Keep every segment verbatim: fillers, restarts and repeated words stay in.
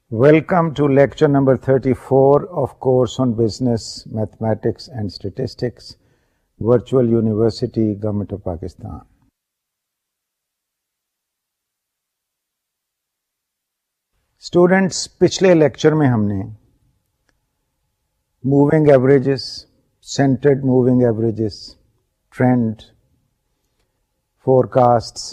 Welcome to lecture number thirty-four of course on Business, Mathematics and Statistics, Virtual University, Government of Pakistan. Students, پچھلے lecture میں ہم نے moving averages, centred moving averages, trend, forecasts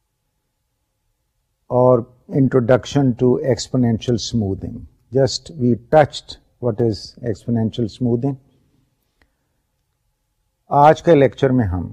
اور introduction to exponential smoothing. Just we touched what is exponential smoothing. آج کے lecture میں ہم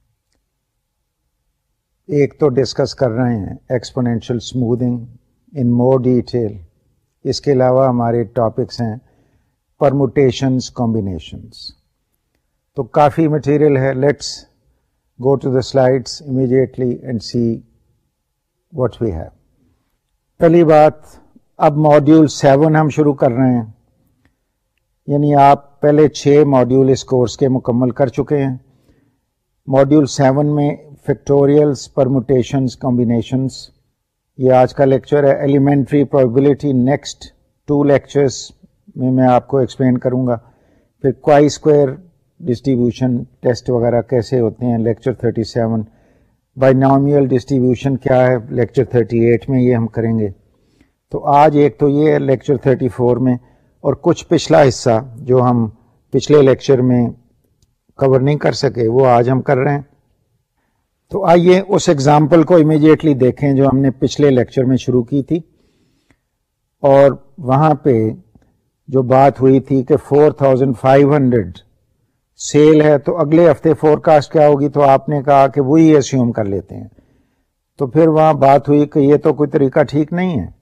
ایک تو ڈسکس کر رہے ہیں exponential smoothing in more detail. اس کے علاوہ ہمارے ٹاپکس ہیں پرموٹیشنز، کمبینیشنز. تو کافی مٹیریل ہے. Let's go to the slides immediately and see what we have. پہلی بات، اب ماڈیول سیون ہم شروع کر رہے ہیں، یعنی آپ پہلے چھ ماڈیول اس کورس کے مکمل کر چکے ہیں. ماڈیول سیون میں فیکٹوریلز، پرموٹیشنز، کمبینیشنز، یہ آج کا لیکچر ہے. Elementary probability next two lectures میں میں آپ کو ایکسپلین کروں گا. پھر کوئی اسکوائر ڈسٹریبیوشن ٹیسٹ وغیرہ کیسے ہوتے ہیں، lecture thirty seven. Binomial distribution کیا ہے، لیکچر تھرٹی ایٹ میں یہ ہم کریں گے. تو آج ایک تو یہ ہے لیکچر تھرٹی فور میں، اور کچھ پچھلا حصہ جو ہم پچھلے لیکچر میں کور نہیں کر سکے وہ آج ہم کر رہے ہیں. تو آئیے اس ایگزامپل کو امیڈیٹلی دیکھیں جو ہم نے پچھلے لیکچر میں شروع کی تھی. اور وہاں پہ جو بات ہوئی تھی کہ four thousand five hundred sale ہے، تو اگلے ہفتے فور کاسٹ کیا ہوگی، تو آپ نے کہا کہ وہی ایسیوم کر لیتے ہیں. تو پھر وہاں بات ہوئی کہ یہ تو کوئی طریقہ ٹھیک نہیں ہے.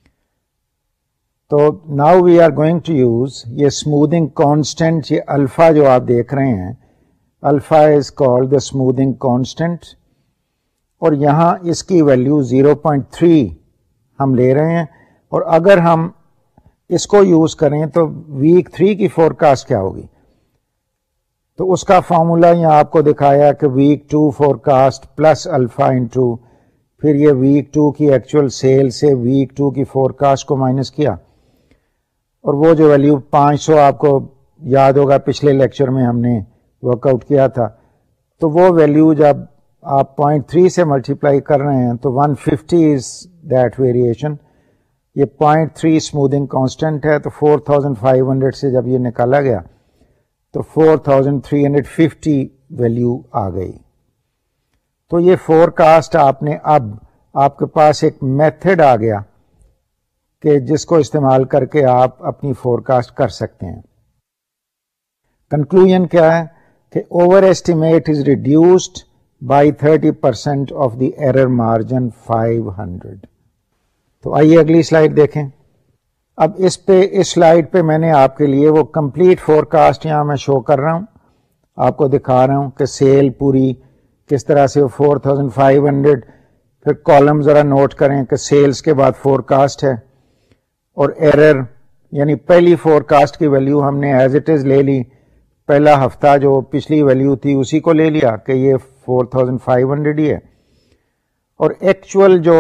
تو now we are going to use یہ اسموتھنگ کانسٹنٹ. یہ الفا جو آپ دیکھ رہے ہیں، alpha is called the smoothing constant, اور یہاں اس کی ویلیو زیرو پوائنٹ تھری ہم لے رہے ہیں. اور اگر ہم اس کو یوز کریں تو ویک تھری کی فور کاسٹ کیا ہوگی. تو اس کا فارمولا یہاں آپ کو دکھایا کہ week two forecast plus alpha into پھر یہ ویک ٹو کی ایکچوئل سیل سے ویک ٹو کی فور کاسٹ کو مائنس کیا، اور وہ جو ویلیو پانچ سو آپ کو یاد ہوگا پچھلے لیکچر میں ہم نے ورک آؤٹ کیا تھا. تو وہ ویلیو جب آپ پوائنٹ تھری سے ملٹیپلائی کر رہے ہیں تو one fifty is that variation. یہ پوائنٹ تھری اسموتھنگ کانسٹنٹ ہے. تو فور تھاؤزینڈ فائیو ہنڈریڈ سے جب یہ نکالا گیا تو four thousand three hundred fifty value آ گئی. تو یہ فور کاسٹ آپ نے، اب آپ کے پاس ایک میتھڈ آ گیا کہ جس کو استعمال کر کے آپ اپنی فور کاسٹ کر سکتے ہیں. کنکلوژن کیا ہے کہ over estimate is reduced by thirty percent of the error margin five hundred. تو آئیے اگلی سلائڈ دیکھیں. اب اس پہ اس سلائڈ پہ میں نے آپ کے لیے وہ کمپلیٹ فور کاسٹ یہاں میں شو کر رہا ہوں، آپ کو دکھا رہا ہوں کہ سیل پوری کس طرح سے فور تھاؤزینڈ فائیو ہنڈریڈ. پھر کالم ذرا نوٹ کریں کہ سیلز کے بعد فور کاسٹ ہے، اور ایرر یعنی پہلی فور کاسٹ کی ویلیو ہم نے ایز اٹ از لے لی. پہلا ہفتہ جو پچھلی ویلیو تھی اسی کو لے لیا کہ یہ فور تھاؤزینڈ فائیو ہنڈریڈ ہی ہے، اور ایکچوئل جو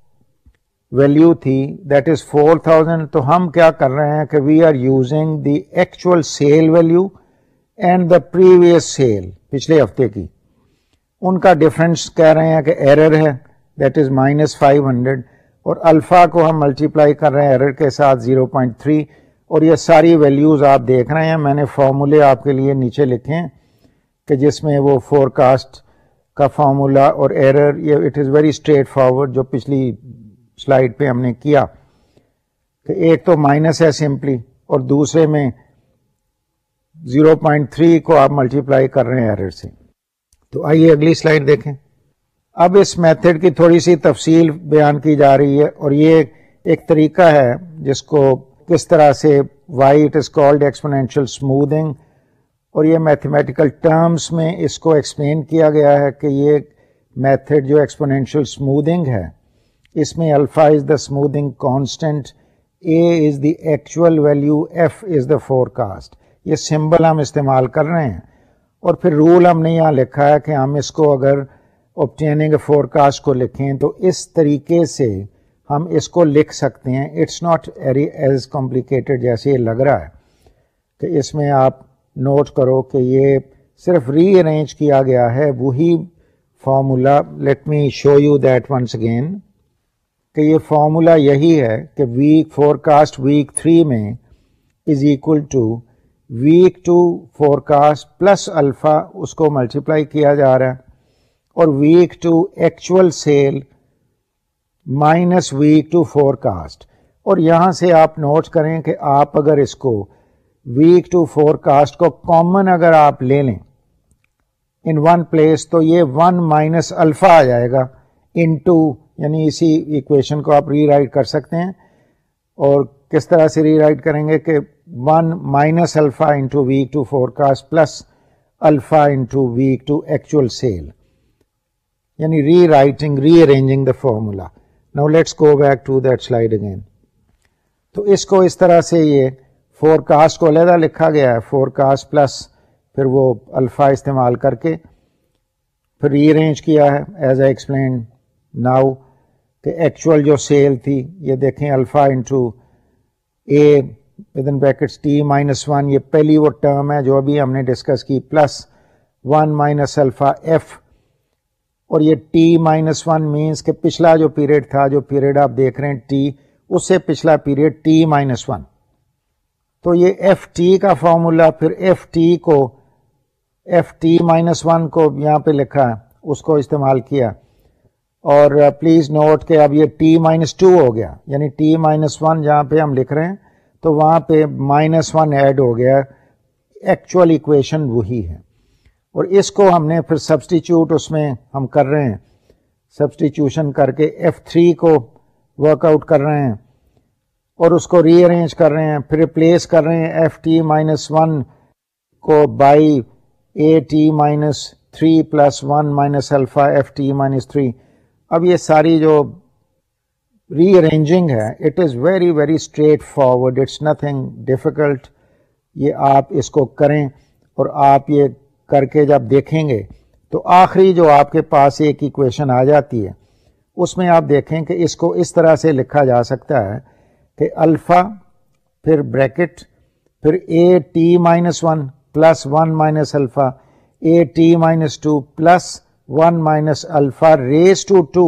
ویلیو تھی دیٹ از فور تھاؤزینڈ. تو ہم کیا کر رہے ہیں کہ we are using the actual sale value and the previous sale پچھلے ہفتے کی، ان کا ڈفرینس کہہ رہے ہیں کہ ایرر ہے that is minus five hundred, اور الفا کو ہم ملٹیپلائی کر رہے ہیں ایرر کے ساتھ زیرو پوائنٹ تھری. اور یہ ساری ویلیوز آپ دیکھ رہے ہیں، میں نے فارمولے آپ کے لیے نیچے لکھے ہیں کہ جس میں وہ فور کاسٹ کا فارمولا اور ایرر، یہ it is very straightforward جو پچھلی سلائڈ پہ ہم نے کیا کہ ایک تو مائنس ہے سمپلی، اور دوسرے میں زیرو پوائنٹ تھری کو آپ ملٹیپلائی کر رہے ہیں ایرر سے. تو آئیے اگلی سلائڈ دیکھیں. اب اس میتھڈ کی تھوڑی سی تفصیل بیان کی جا رہی ہے، اور یہ ایک طریقہ ہے جس کو کس طرح سے why it is called exponential smoothing, اور یہ میتھمیٹیکل ٹرمز میں اس کو ایکسپلین کیا گیا ہے کہ یہ میتھڈ جو ایکسپونینشیل اسموتھنگ ہے اس میں alpha is the smoothing constant, A is the actual value, F is the forecast. یہ سمبل ہم استعمال کر رہے ہیں، اور پھر رول ہم نے یہاں لکھا ہے کہ ہم اس کو اگر obtaining a forecast کو لکھیں تو اس طریقے سے ہم اس کو لکھ سکتے ہیں. اٹس ناٹ ایز کمپلیکیٹڈ جیسے یہ لگ رہا ہے کہ اس میں آپ نوٹ کرو کہ یہ صرف ری ارینج کیا گیا ہے وہی formula. Let me show you that once again کہ یہ فارمولا یہی ہے کہ week forecast week three میں is equal to week two forecast plus alpha, اس کو ملٹیپلائی کیا جا رہا ہے, اور week two actual sale minus week two forecast. اور یہاں سے آپ نوٹ کریں کہ آپ اگر اس کو ویک ٹو فور کاسٹ کو کامن اگر آپ لے لیں ان ون پلیس تو یہ ون مائنس الفا آ جائے گا ان ٹو, یعنی اسی ایکویشن کو آپ ری رائٹ کر سکتے ہیں. اور کس طرح سے ری رائٹ کریں گے کہ one minus alpha into week two forecast plus alpha into week two actual sale, یعنی rewriting rearranging the formula. Now let's go back to that slide again. تو اس کو اس طرح سے یہ فور کاسٹ کو علیحدہ لکھا گیا ہے, فور کاسٹ پلس پھر وہ الفا استعمال کر کے پھر ری ارینج کیا ہے ایز اے ایکسپلین ناؤ کہ ایکچوئل جو سیل تھی یہ دیکھیں alpha into A with in brackets T minus one, یہ پہلی وہ ٹرم ہے جو ابھی ہم نے ڈسکس کی, plus one minus alpha F, اور یہ ٹی مائنس ون مینس کہ پچھلا جو پیریڈ تھا, جو پیریڈ آپ دیکھ رہے ہیں ٹی, اس سے پچھلا پیریڈ ٹی مائنس ون. تو یہ ایف ٹی کا فارمولا پھر ایف ٹی کو ایف ٹی مائنس ون کو یہاں پہ لکھا ہے, اس کو استعمال کیا. اور پلیز نوٹ کہ اب یہ ٹی مائنس ٹو ہو گیا, یعنی ٹی مائنس ون جہاں پہ ہم لکھ رہے ہیں تو وہاں پہ مائنس ون ایڈ ہو گیا, ایکچوئل ایکویشن وہی ہے. اور اس کو ہم نے پھر سبسٹیچیوٹ اس میں ہم کر رہے ہیں, سبسٹیچیوشن کر کے ایف تھری کو ورک آؤٹ کر رہے ہیں اور اس کو ری ارینج کر رہے ہیں, پھر ریپلیس کر رہے ہیں ایف ٹی مائنس ون کو by A T minus three plus one minus alpha F T minus three. اب یہ ساری جو ری ارینجنگ ہے it is very very straightforward, it's nothing difficult. یہ آپ اس کو کریں اور آپ یہ کر کے جب دیکھیں گے تو آخری جو آپ کے پاس ایک ایکویشن آ جاتی ہے اس میں آپ دیکھیں کہ اس کو اس طرح سے لکھا جا سکتا ہے کہ الفا پھر بریکٹ پھر A T minus one plus one minus alpha A T minus two plus one minus alpha raise to two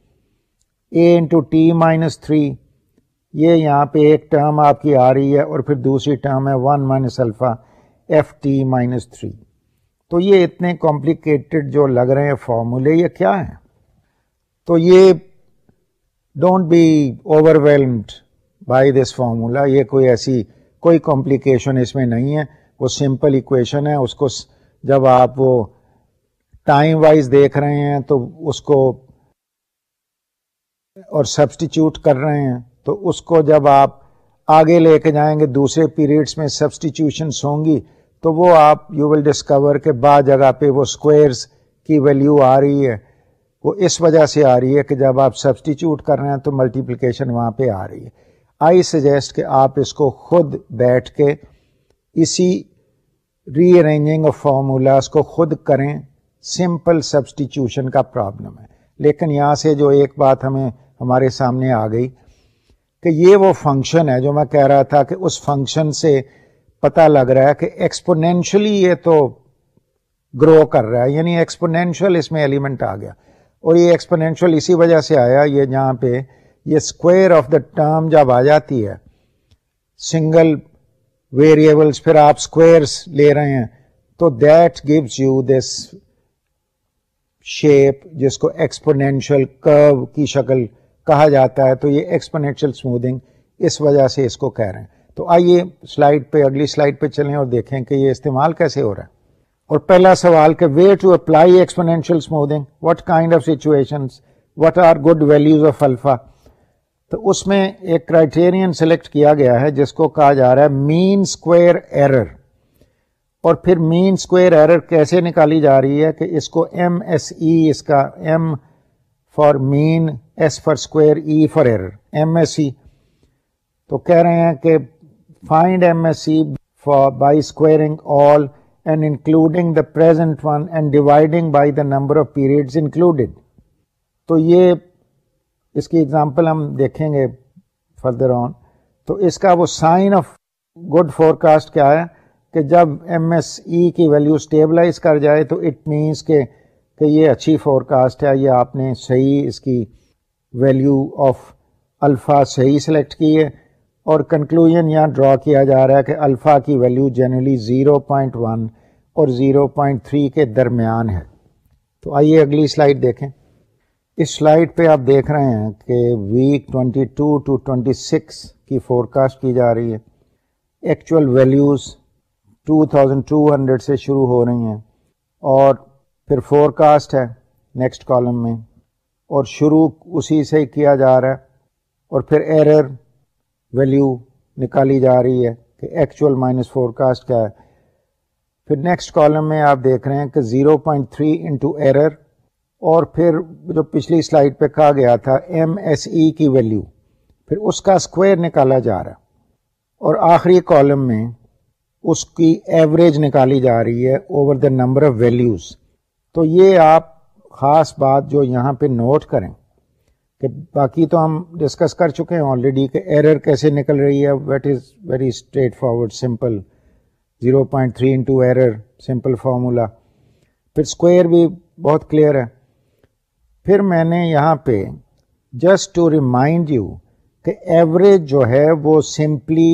A into T minus three. یہ یہاں پہ ایک ٹرم آپ کی آ رہی ہے اور پھر دوسری ٹرم ہے one minus alpha F T minus three. تو یہ اتنے کمپلیکیٹڈ جو لگ رہے ہیں فارمولے, یہ کیا ہیں؟ تو یہ don't be overwhelmed by this formula, یہ کوئی ایسی کوئی کمپلیکیشن اس میں نہیں ہے, وہ سمپل ایکویشن ہے. اس کو جب آپ وہ ٹائم وائز دیکھ رہے ہیں تو اس کو اور سبسٹیچیوٹ کر رہے ہیں تو اس کو جب آپ آگے لے کے جائیں گے دوسرے پیریڈس میں سبسٹیچیوشنس ہوں گی تو وہ آپ یو ول ڈسکور کہ بعض جگہ پہ وہ اسکوائرز کی ویلیو آ رہی ہے, وہ اس وجہ سے آ رہی ہے کہ جب آپ سبسٹیچیوٹ کر رہے ہیں تو ملٹیپلیکیشن وہاں پہ آ رہی ہے. آئی سجیسٹ کہ آپ اس کو خود بیٹھ کے اسی ری ارینجنگ آف فارمولاز کو خود کریں. سمپل سبسٹیچیوشن کا پرابلم ہے, لیکن یہاں سے جو ایک بات ہمیں ہمارے سامنے آ گئی کہ یہ وہ فنکشن ہے جو میں کہہ رہا تھا کہ اس فنکشن سے پتہ لگ رہا ہے کہ ایکسپونینشلی یہ تو گرو کر رہا ہے, یعنی ایکسپونینشل اس میں ایلیمنٹ آ گیا. اور یہ ایکسپونینشل اسی وجہ سے آیا, یہ جہاں پہ یہ اسکوائر آف دا ٹرم جب آ جاتی ہے سنگل ویریبلس پھر آپ اسکوائرس لے رہے ہیں تو that gives you this shape جس کو ایکسپونینشل کرو کی شکل کہا جاتا ہے. تو یہ ایکسپونینشل اسموتھنگ اس وجہ سے اس کو کہہ رہے ہیں. تو آئیے سلائڈ پہ اگلی سلائڈ پہ چلیں اور دیکھیں کہ یہ استعمال کیسے ہو رہا ہے. اور پہلا سوال کہ where to apply exponential smoothing, what kind of situations, what are good values of alpha. تو اس میں ایک کرائٹیرین سلیکٹ کیا گیا ہے جس کو کہا جا رہا ہے مین اسکوائر ایرر. اور پھر مین اسکوائر ایرر کیسے نکالی جا رہی ہے کہ اس کو ایم ایس ای, اس کا M for mean, S for square, E for error, M S E. تو کہہ رہے ہیں کہ find M S E for by squaring all and including the present one and dividing by the number of periods included. تو یہ اس کی example ہم دیکھیں گے فردر آن. تو اس کا وہ sign of good forecast کیا ہے کہ جب ایم ایس ای کی ویلیو اسٹیبلائز کر جائے تو اٹ مینس کہ کہ یہ اچھی فور کاسٹ ہے, یہ آپ نے صحیح اس کی ویلیو آف الفا صحیح سلیکٹ کی ہے, اور کنکلوژن یہاں ڈرا کیا جا رہا ہے کہ الفا کی value generally zero point one اور زیرو پوائنٹ تھری کے درمیان ہے. تو آئیے اگلی سلائڈ دیکھیں. اس سلائڈ پہ آپ دیکھ رہے ہیں کہ week twenty two to twenty six کی فور کاسٹ کی جا رہی ہے. Actual values two thousand two hundred سے شروع ہو رہی ہیں, اور پھر فور کاسٹ ہے نیکسٹ کالم میں, اور شروع اسی سے ہی کیا جا رہا ہے, اور پھر ایرر ویلیو نکالی جا رہی ہے کہ ایکچوئل مائنس فور کاسٹ کیا ہے. پھر نیکسٹ کالم میں آپ دیکھ رہے ہیں کہ zero point three into error, اور پھر جو پچھلی سلائڈ پہ کہا گیا تھا ایم ایس ای کی ویلیو, پھر اس کا اسکوائر نکالا جا رہا ہے, اور آخری کالم میں اس کی ایوریج نکالی جا رہی ہے over the number of values. تو یہ آپ خاص بات جو یہاں پہ نوٹ کریں کہ باقی تو ہم ڈسکس کر چکے ہیں آلریڈی کہ ایرر کیسے نکل رہی ہے. What is very straightforward simple, zero point three into error simple formula. پھر اسکوائر بھی بہت کلیئر ہے. پھر میں نے یہاں پہ جسٹ ٹو ریمائنڈ یو کہ ایوریج جو ہے وہ سمپلی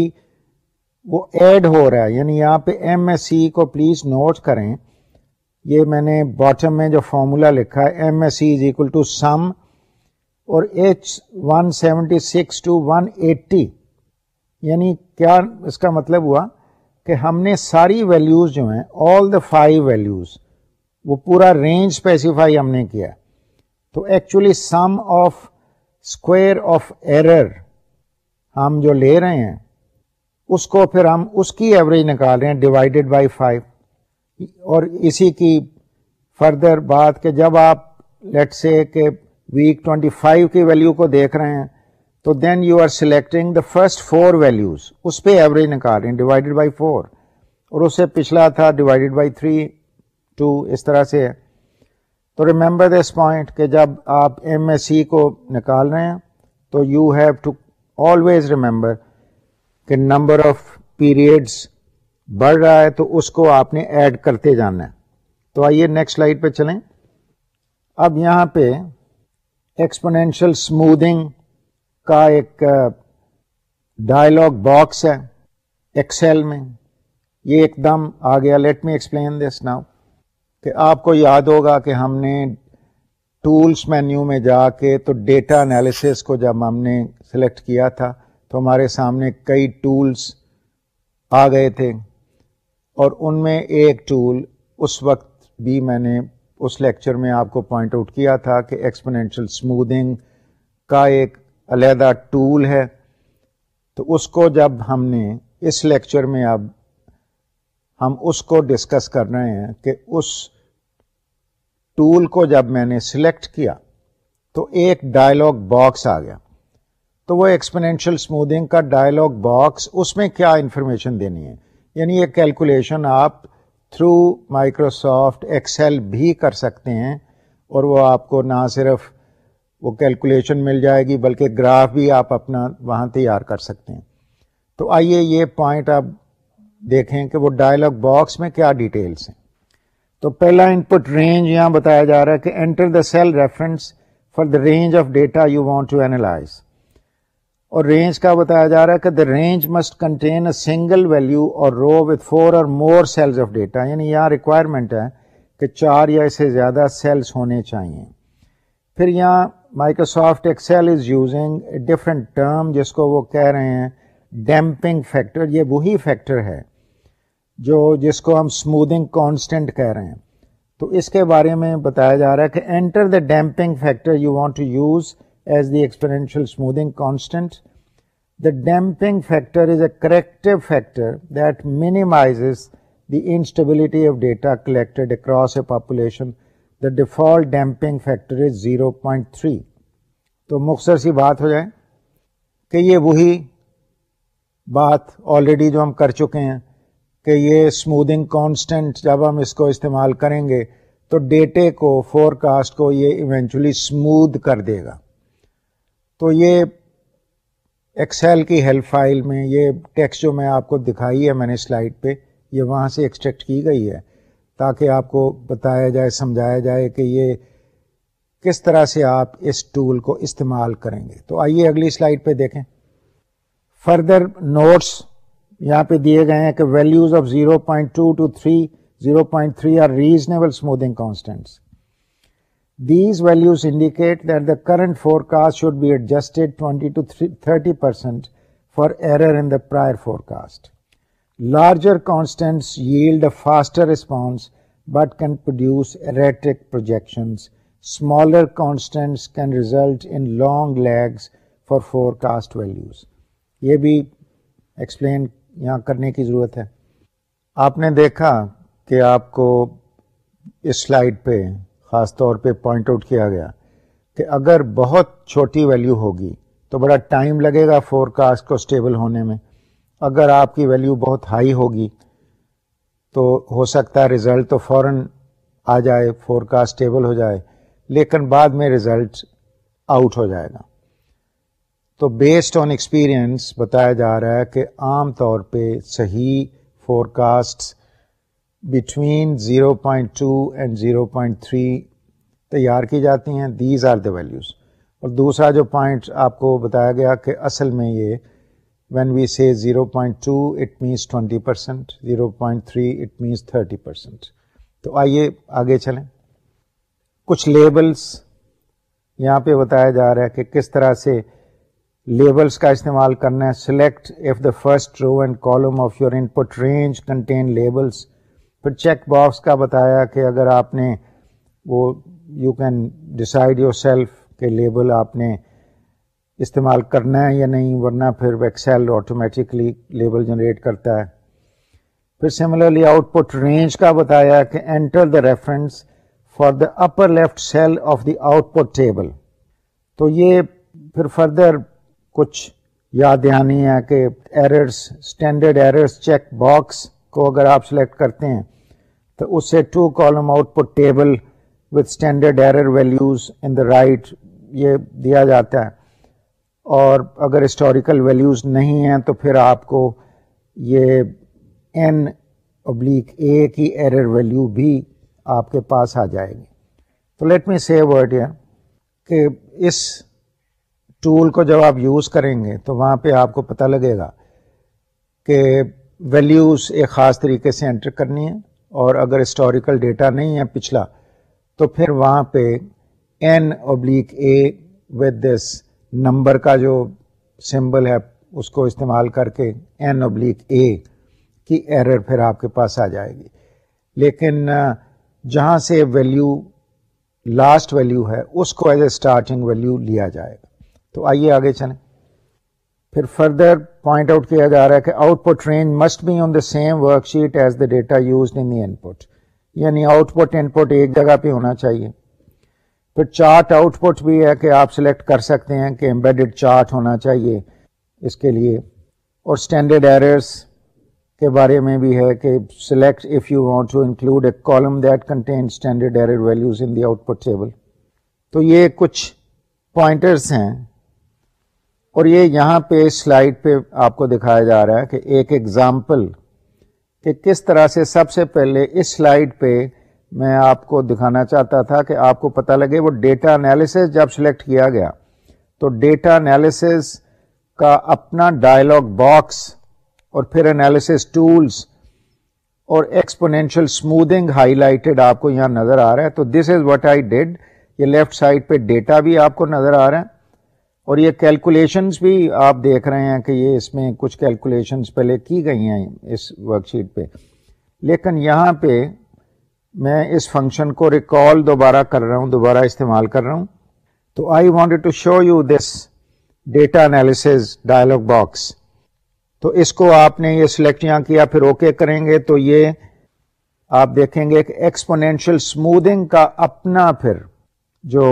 وہ ایڈ ہو رہا ہے, یعنی یہاں پہ ایم ایس سی کو پلیز نوٹ کریں. یہ میں نے باٹم میں جو فارمولا لکھا ہے M S C is equal to sum اور H one seventy six to one eighty, یعنی کیا اس کا مطلب ہوا کہ ہم نے ساری ویلیوز جو ہیں آل دا فائیو ویلیوز وہ پورا رینج اسپیسیفائی ہم نے کیا. تو actually sum of square of error ہم جو لے رہے ہیں اس کو پھر ہم اس کی ایوریج نکال رہے ہیں ڈیوائڈیڈ بائی فائیو. اور اسی کی فردر بات کہ جب آپ لیٹ سے کہ ویک ٹوینٹی فائیو کی ویلیو کو دیکھ رہے ہیں تو then you are selecting the first four values, اس پہ ایوریج نکال رہے ہیں ڈیوائڈیڈ بائی فور, اور اس سے پچھلا تھا ڈیوائڈیڈ بائی تھری ٹو, اس طرح سے ہے. تو ریمبر دس پوائنٹ کہ جب آپ ایم ایس سی کو نکال رہے ہیں تو you have to always remember کہ نمبر آف پیریڈس بڑھ رہا ہے تو اس کو آپ نے ایڈ کرتے جانا ہے. تو آئیے نیکسٹ سلائڈ پہ چلیں. اب یہاں پہ ایکسپونینشیل اسموتھنگ کا ایک ڈائلاگ باکس ہے ایکسل میں, یہ ایک دم آ گیا. Let me explain this now. کہ آپ کو یاد ہوگا کہ ہم نے ٹولس مینیو میں جا کے تو ڈیٹا انالیسس کو جب ہم نے سلیکٹ کیا تھا تو ہمارے سامنے کئی ٹولس آ گئے تھے, اور ان میں ایک ٹول اس وقت بھی میں نے اس لیکچر میں آپ کو پوائنٹ آؤٹ کیا تھا کہ ایکسپونینشیل اسموتھنگ کا ایک علیحدہ ٹول ہے. تو اس کو جب ہم نے اس لیکچر میں اب ہم اس کو ڈسکس کر رہے ہیں کہ اس ٹول کو جب میں نے سلیکٹ کیا تو ایک ڈائلاگ باکس آ گیا. تو وہ ایکسپونینشیل اسموتھنگ کا ڈائلاگ باکس, اس میں کیا انفارمیشن دینی ہے, یعنی یہ کیلکولیشن آپ تھرو مائکروسافٹ ایکسل بھی کر سکتے ہیں, اور وہ آپ کو نہ صرف وہ کیلکولیشن مل جائے گی بلکہ گراف بھی آپ اپنا وہاں تیار کر سکتے ہیں. تو آئیے یہ پوائنٹ آپ دیکھیں کہ وہ ڈائلاگ باکس میں کیا ڈیٹیلز ہیں. تو پہلا ان پٹ رینج یہاں بتایا جا رہا ہے کہ enter the cell reference for the range of data you want to analyse, اور رینج کا بتایا جا رہا ہے کہ the range must contain a single value اور رو وتھ فور اور مور سیلز آف ڈیٹا, یعنی یہاں ریکوائرمنٹ ہے کہ چار یا اس سے زیادہ سیلز ہونے چاہیے. پھر یہاں Microsoft Excel is using a different term جس کو وہ کہہ رہے ہیں ڈیمپنگ فیکٹر. یہ وہی فیکٹر ہے جو جس کو ہم اسموتھنگ کانسٹنٹ کہہ رہے ہیں. تو اس کے بارے میں بتایا جا رہا ہے کہ enter the damping factor you want to use as the exponential smoothing constant. The damping factor is a corrective factor that minimizes the instability of data collected across a population. The default damping factor is zero point three. تو مختصر سی بات ہو جائے کہ یہ وہی بات already جو ہم کر چکے ہیں کہ یہ اسموتھنگ کانسٹنٹ جب ہم اس کو استعمال کریں گے تو ڈیٹے کو فور کاسٹ کو یہ ایونچولی اسموتھ کر دے گا. تو یہ ایکسل کی ہیلپ فائل میں یہ ٹیکسٹ جو میں آپ کو دکھائی ہے میں نے سلائڈ پہ، یہ وہاں سے ایکسٹریکٹ کی گئی ہے تاکہ آپ کو بتایا جائے، سمجھایا جائے کہ یہ کس طرح سے آپ اس ٹول کو استعمال کریں گے. تو آئیے اگلی سلائڈ پہ دیکھیں. فردر نوٹس یہاں پہ دیے گئے ہیں کہ values of zero point two to three zero point three are reasonable smoothing constants. These values indicate that the current forecast should be adjusted twenty to thirty percent for error in the prior forecast. Larger constants yield a faster response but can produce erratic projections. Smaller constants can result in long lags for forecast values. یہ بھی explain یہاں کرنے کی ضرورت ہے. آپ نے دیکھا کہ آپ کو اس سلائڈ پہ خاص طور پہ پوائنٹ آؤٹ کیا گیا کہ اگر بہت چھوٹی ویلیو ہوگی تو بڑا ٹائم لگے گا فور کاسٹ کو اسٹیبل ہونے میں. اگر آپ کی ویلیو بہت ہائی ہوگی تو ہو سکتا ہے ریزلٹ تو فوراً آ جائے، فور کاسٹ اسٹیبل ہو جائے، لیکن بعد میں ریزلٹ آؤٹ ہو جائے گا. تو بیسڈ آن ایکسپیرئنس بتایا جا رہا ہے کہ عام طور پہ صحیح forecast between zero point two and zero point three تیار کی جاتی ہیں. These are the values. اور دوسرا جو پوائنٹ آپ کو بتایا گیا کہ اصل میں یہ when we say zero point two it means twenty percent, zero point three it means thirty percent. تو آئیے آگے چلیں. کچھ لیبلس یہاں پہ بتایا جا رہا ہے کہ کس طرح سے لیبلس کا استعمال کرنا ہے. Select if the first row and column of your input range contain labels. پھر چیک باکس کا بتایا کہ اگر آپ نے وہ you can decide yourself کہ لیبل آپ نے استعمال کرنا ہے یا نہیں، ورنہ پھر ایکسل آٹومیٹکلی لیبل جنریٹ کرتا ہے. پھر سملرلی آؤٹ پٹ رینج کا بتایا کہ enter the reference for the upper left cell of the output table. تو یہ پھر فردر کچھ یاد دہانی ہے کہ errors, standard errors check box کو اگر آپ سلیکٹ کرتے ہیں تو اس سے two column output table with standard error values in the right یہ دیا جاتا ہے. اور اگر ہسٹوریکل ویلیوز نہیں ہیں تو پھر آپ کو یہ این ابلیک اے کی ایرر ویلیو بھی آپ کے پاس آ جائے گی. تو لیٹ می سے ورڈ ہیئر کہ اس ٹول کو جب آپ یوز کریں گے تو وہاں پہ آپ کو پتہ لگے گا کہ ویلیوز ایک خاص طریقے سے انٹر کرنی ہے، اور اگر ہسٹوریکل ڈیٹا نہیں ہے پچھلا تو پھر وہاں پہ N oblique A with this number کا جو سمبل ہے اس کو استعمال کر کے این اوبلیک اے کی ایرر پھر آپ کے پاس آ جائے گی. لیکن جہاں سے ویلیو لاسٹ ویلیو ہے اس کو ایز اے اسٹارٹنگ ویلیو لیا جائے گا. تو آئیے آگے چلیں. پھر فردر پوائنٹ آؤٹ کیا جا رہا ہے کہ output range must be on the same worksheet as the data used in the input. یعنی آؤٹ پٹ ان پٹ ایک جگہ پہ ہونا چاہیے. پھر چارٹ آؤٹ پٹ بھی ہے کہ آپ سلیکٹ کر سکتے ہیں کہ امبیڈڈ چارٹ ہونا چاہیے اس کے لیے. اور اسٹینڈرڈ ایررز کے بارے میں بھی ہے کہ select if you want to include a column that contain standard error values in the output table. تو یہ کچھ پوائنٹرز ہیں، اور یہ یہاں پہ سلائڈ پہ آپ کو دکھایا جا رہا ہے کہ ایک ایگزامپل کہ کس طرح سے. سب سے پہلے اس سلائڈ پہ میں آپ کو دکھانا چاہتا تھا کہ آپ کو پتہ لگے وہ ڈیٹا انالیسس جب سلیکٹ کیا گیا تو ڈیٹا انالیسس کا اپنا ڈائلاگ باکس اور پھر انالیسس ٹولز اور ایکسپونینشیل اسموتھنگ ہائی لائٹڈ آپ کو یہاں نظر آ رہا ہے. تو this is what I did. یہ لیفٹ سائڈ پہ ڈیٹا بھی آپ کو نظر آ رہا ہے، اور یہ کیلکولیشنز بھی آپ دیکھ رہے ہیں کہ یہ اس میں کچھ کیلکولیشنز پہلے کی گئی ہیں اس ورک شیٹ پہ. لیکن یہاں پہ میں اس فنکشن کو ریکال دوبارہ کر رہا ہوں، دوبارہ استعمال کر رہا ہوں. تو I wanted to show you this data analysis dialog box. تو اس کو آپ نے یہ سلیکٹ یہاں کیا، پھر اوکے کریں گے تو یہ آپ دیکھیں گے کہ ایکسپونینشیل اسموتھنگ کا اپنا پھر جو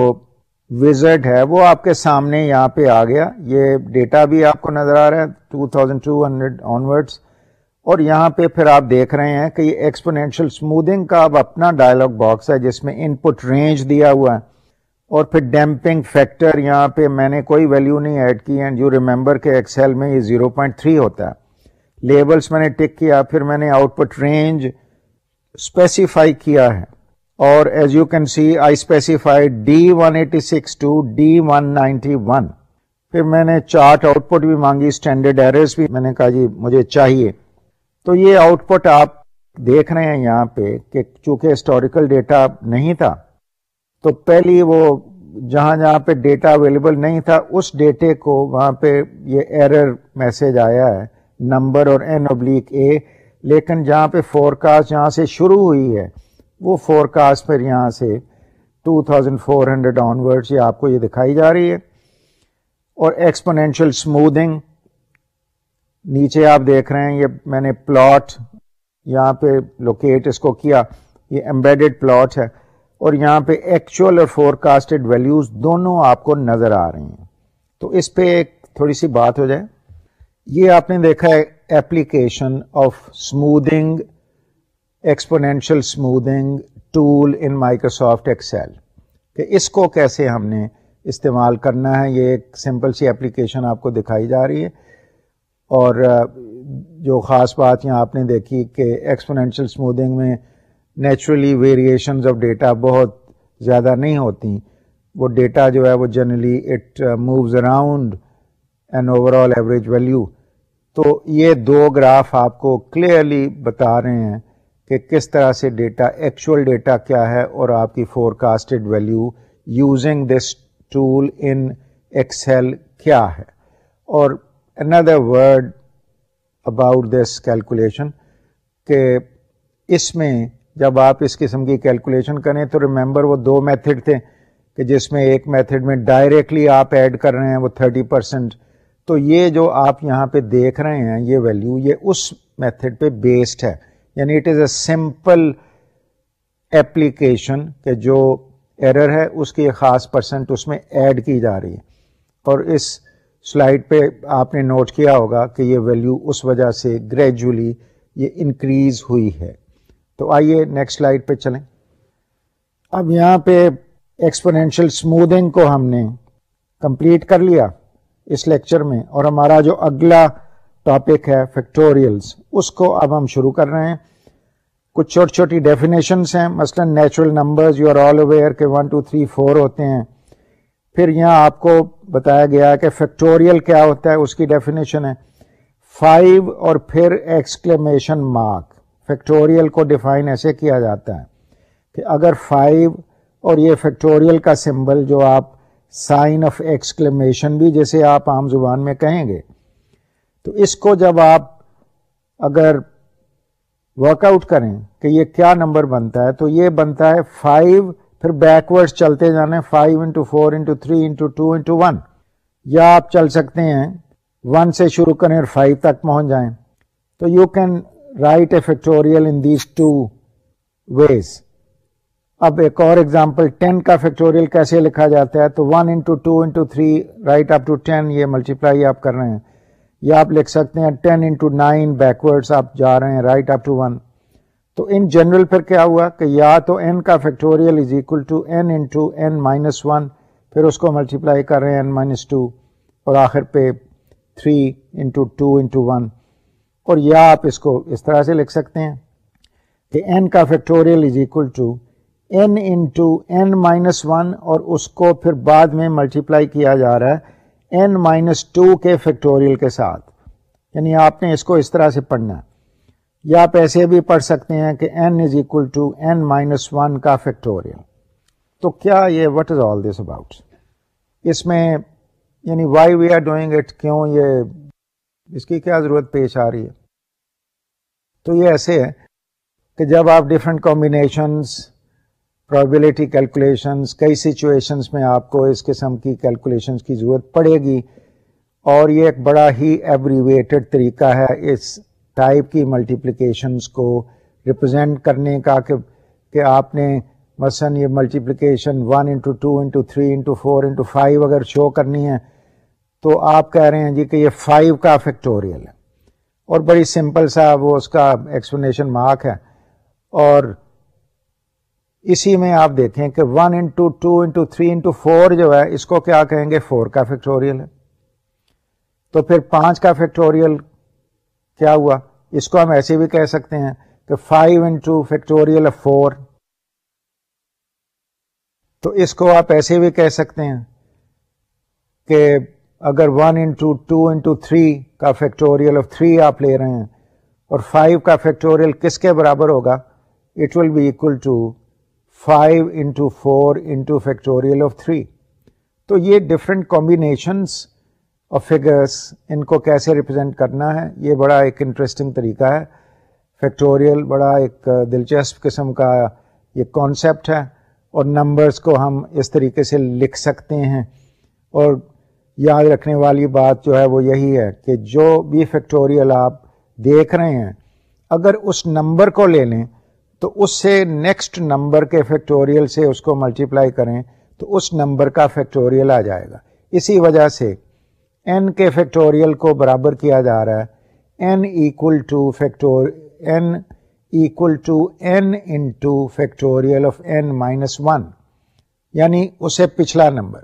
وزٹ ہے وہ آپ کے سامنے یہاں پہ آ گیا. یہ ڈیٹا بھی آپ کو نظر آ رہا ہے two thousand two hundred onwards, اور یہاں پہ پھر آپ دیکھ رہے ہیں کہ یہ ایکسپونینشیل اسموتھنگ کا اب اپنا ڈائلاگ باکس ہے جس میں ان پٹ رینج دیا ہوا ہے، اور پھر ڈیمپنگ فیکٹر یہاں پہ میں نے کوئی ویلیو نہیں ایڈ کی اینڈ یو ریمبر کہ ایکسل میں یہ زیرو پوائنٹ تھری ہوتا ہے. لیبلس میں نے ٹک کیا, پھر میں نے آؤٹ پٹ رینج اسپیسیفائی کیا ہے, اور as you can see I specify D one eighty six to D one ninety one. پھر میں نے چارٹ آؤٹ پٹ بھی مانگی, اسٹینڈرڈ ایررز بھی میں نے کہا جی مجھے چاہیے. تو یہ آؤٹ پٹ آپ دیکھ رہے ہیں یہاں پہ کہ چونکہ ہسٹوریکل ڈیٹا نہیں تھا تو پہلی وہ جہاں جہاں پہ ڈیٹا اویلیبل نہیں تھا اس ڈیٹے کو وہاں پہ یہ ایرر میسج آیا ہے نمبر اور این اوبلیک اے, لیکن جہاں پہ فور کاسٹ جہاں سے شروع ہوئی ہے وہ فور کاسٹ پھر یہاں سے two thousand four hundred onwards یہ آپ کو یہ دکھائی جا رہی ہے. اور ایکسپونینشیل اسموتھنگ نیچے آپ دیکھ رہے ہیں, یہ میں نے پلاٹ یہاں پہ لوکیٹ اس کو کیا, یہ ایمبیڈڈ پلاٹ ہے اور یہاں پہ ایکچوئل اور فور کاسٹڈ ویلیوز دونوں آپ کو نظر آ رہی ہیں. تو اس پہ ایک تھوڑی سی بات ہو جائے. یہ آپ نے دیکھا ہے application of smoothing exponential smoothing tool in Microsoft Excel, کہ اس کو کیسے ہم نے استعمال کرنا ہے. یہ ایک سمپل سی ایپلیکیشن آپ کو دکھائی جا رہی ہے, اور جو خاص بات یہاں آپ نے دیکھی کہ ایکسپونینشیل اسموتھنگ میں نیچرلی ویریشنز آف ڈیٹا بہت زیادہ نہیں ہوتی, وہ ڈیٹا جو ہے وہ generally it moves around an overall average value. تو یہ دو گراف آپ کو کلیئرلی بتا رہے ہیں کہ کس طرح سے ڈیٹا ایکچوئل ڈیٹا کیا ہے اور آپ کی forecasted value using this tool in Excel کیا ہے. اور another word about this calculation کہ اس میں جب آپ اس قسم کی کیلکولیشن کریں تو ریممبر وہ دو میتھڈ تھے کہ جس میں ایک میتھڈ میں ڈائریکٹلی آپ ایڈ کر رہے ہیں وہ تھرٹی پرسینٹ. تو یہ جو آپ یہاں پہ دیکھ رہے ہیں یہ ویلیو یہ اس میتھڈ پہ بیسڈ ہے, یعنی it is a simple application کہ جو ایرر ہے اس کی خاص پرسنٹ اس میں ایڈ کی جا رہی ہے. اور اس سلائڈ پہ آپ نے نوٹ کیا ہوگا کہ یہ ویلیو اس وجہ سے گریجولی یہ انکریز ہوئی ہے. تو آئیے نیکسٹ سلائڈ پہ چلیں. اب یہاں پہ ایکسپونینشیل اسموتھنگ کو ہم نے کمپلیٹ کر لیا اس لیکچر میں, اور ہمارا جو اگلا ٹاپک ہے فیکٹوریلز اس کو اب ہم شروع کر رہے ہیں. کچھ چھوٹی چھوٹی ڈیفینیشنس ہیں, مثلا natural numbers you are all aware کہ ون ٹو تھری فور ہوتے ہیں. پھر یہاں آپ کو بتایا گیا کہ فیکٹوریل کیا ہوتا ہے, اس کی ڈیفینیشن ہے فائیو اور پھر ایکسکلیمیشن مارک. فیکٹوریل کو ڈیفائن ایسے کیا جاتا ہے کہ اگر فائیو اور یہ فیکٹوریل کا سمبل جو آپ سائن آف ایکسکلیمیشن بھی جیسے آپ عام زبان میں کہیں گے, تو اس کو جب آپ اگر ورک آؤٹ کریں کہ یہ کیا نمبر بنتا ہے, تو یہ بنتا ہے فائیو پھر بیکورڈ چلتے جانے five into four into three into two into one, یا آپ چل سکتے ہیں ون سے شروع کریں اور فائیو تک پہنچ جائیں. تو you can write a factorial in these two ways. اب ایک اور ایگزامپل ٹین کا فیکٹوریل کیسے لکھا جاتا ہے, تو one into two into three right up to ten, یہ ملٹیپلائی آپ کر رہے ہیں. یا آپ لکھ سکتے ہیں ٹین انٹو نائن بیکورڈس آپ جا رہے ہیں رائٹ اپ ٹو ون. تو ان جنرل پھر کیا ہوا کہ یا تو n کا factorial is equal to n into n minus one, پھر اس کو ملٹیپلائی کر رہے ہیں n مائنس ٹو, اور آخر پہ three into two into one. اور یا آپ اس کو اس طرح سے لکھ سکتے ہیں کہ n کا factorial is equal to n into n minus one, اور اس کو پھر بعد میں ملٹیپلائی کیا جا رہا ہے n مائنس ٹو کے فیکٹوریل کے ساتھ. یعنی آپ نے اس کو اس طرح سے پڑھنا ہے. یا آپ ایسے بھی پڑھ سکتے ہیں کہ n is equal to n minus one کا فیکٹوریل. تو کیا یہ what is all this about, اس میں یعنی why we are doing it, کیوں یہ اس کی کیا ضرورت پیش آ رہی ہے. تو یہ ایسے ہے کہ جب آپ ڈفرینٹ کمبینیشنز پرابیبلٹی کیلکولیشنز کئی سچویشنز میں آپ کو اس قسم کی کیلکولیشنز کی ضرورت پڑے گی, اور یہ ایک بڑا ہی ایبریویٹڈ طریقہ ہے اس ٹائپ کی ملٹیپلیکیشنز کو ریپرزینٹ کرنے کا کہ کہ آپ نے مثلا یہ multiplication one into two into three into four into five اگر شو کرنی ہے تو آپ کہہ رہے ہیں جی کہ یہ فائیو کا فیکٹوریل ہے, اور بڑی سمپل سا وہ اس کا ایکسپلینیشن مارک ہے, اور اسی میں آپ دیکھیں کہ one into two into three into four جو ہے اس کو کیا کہیں گے؟ فور کا فیکٹوریل ہے. تو پھر پانچ کا فیکٹوریل کیا ہوا؟ اس کو ہم ایسے بھی کہہ سکتے ہیں کہ five into factorial of four. تو اس کو آپ ایسے بھی کہہ سکتے ہیں کہ اگر one into two into three کا فیکٹوریل آف تھری آپ لے رہے ہیں اور فائیو کا فیکٹوریل کس کے برابر ہوگا؟ It will be equal to five into four into factorial of three. تو یہ ڈفرینٹ کمبینیشنس آف فگرس، ان کو کیسے ریپرزینٹ کرنا ہے، یہ بڑا ایک انٹرسٹنگ طریقہ ہے. فیکٹوریل بڑا ایک دلچسپ قسم کا یہ کانسیپٹ ہے، اور نمبرز کو ہم اس طریقے سے لکھ سکتے ہیں. اور یاد رکھنے والی بات جو ہے وہ یہی ہے کہ جو بھی فیکٹوریل آپ دیکھ رہے ہیں اگر اس نمبر کو لے لیں تو اس سے نیکسٹ نمبر کے فیکٹوریل سے اس کو ملٹیپلائی کریں تو اس نمبر کا فیکٹوریل آ جائے گا. اسی وجہ سے n کے فیکٹوریل کو برابر کیا جا رہا ہے n equal to factor n equal to n into factorial of n minus one, یعنی اسے پچھلا نمبر.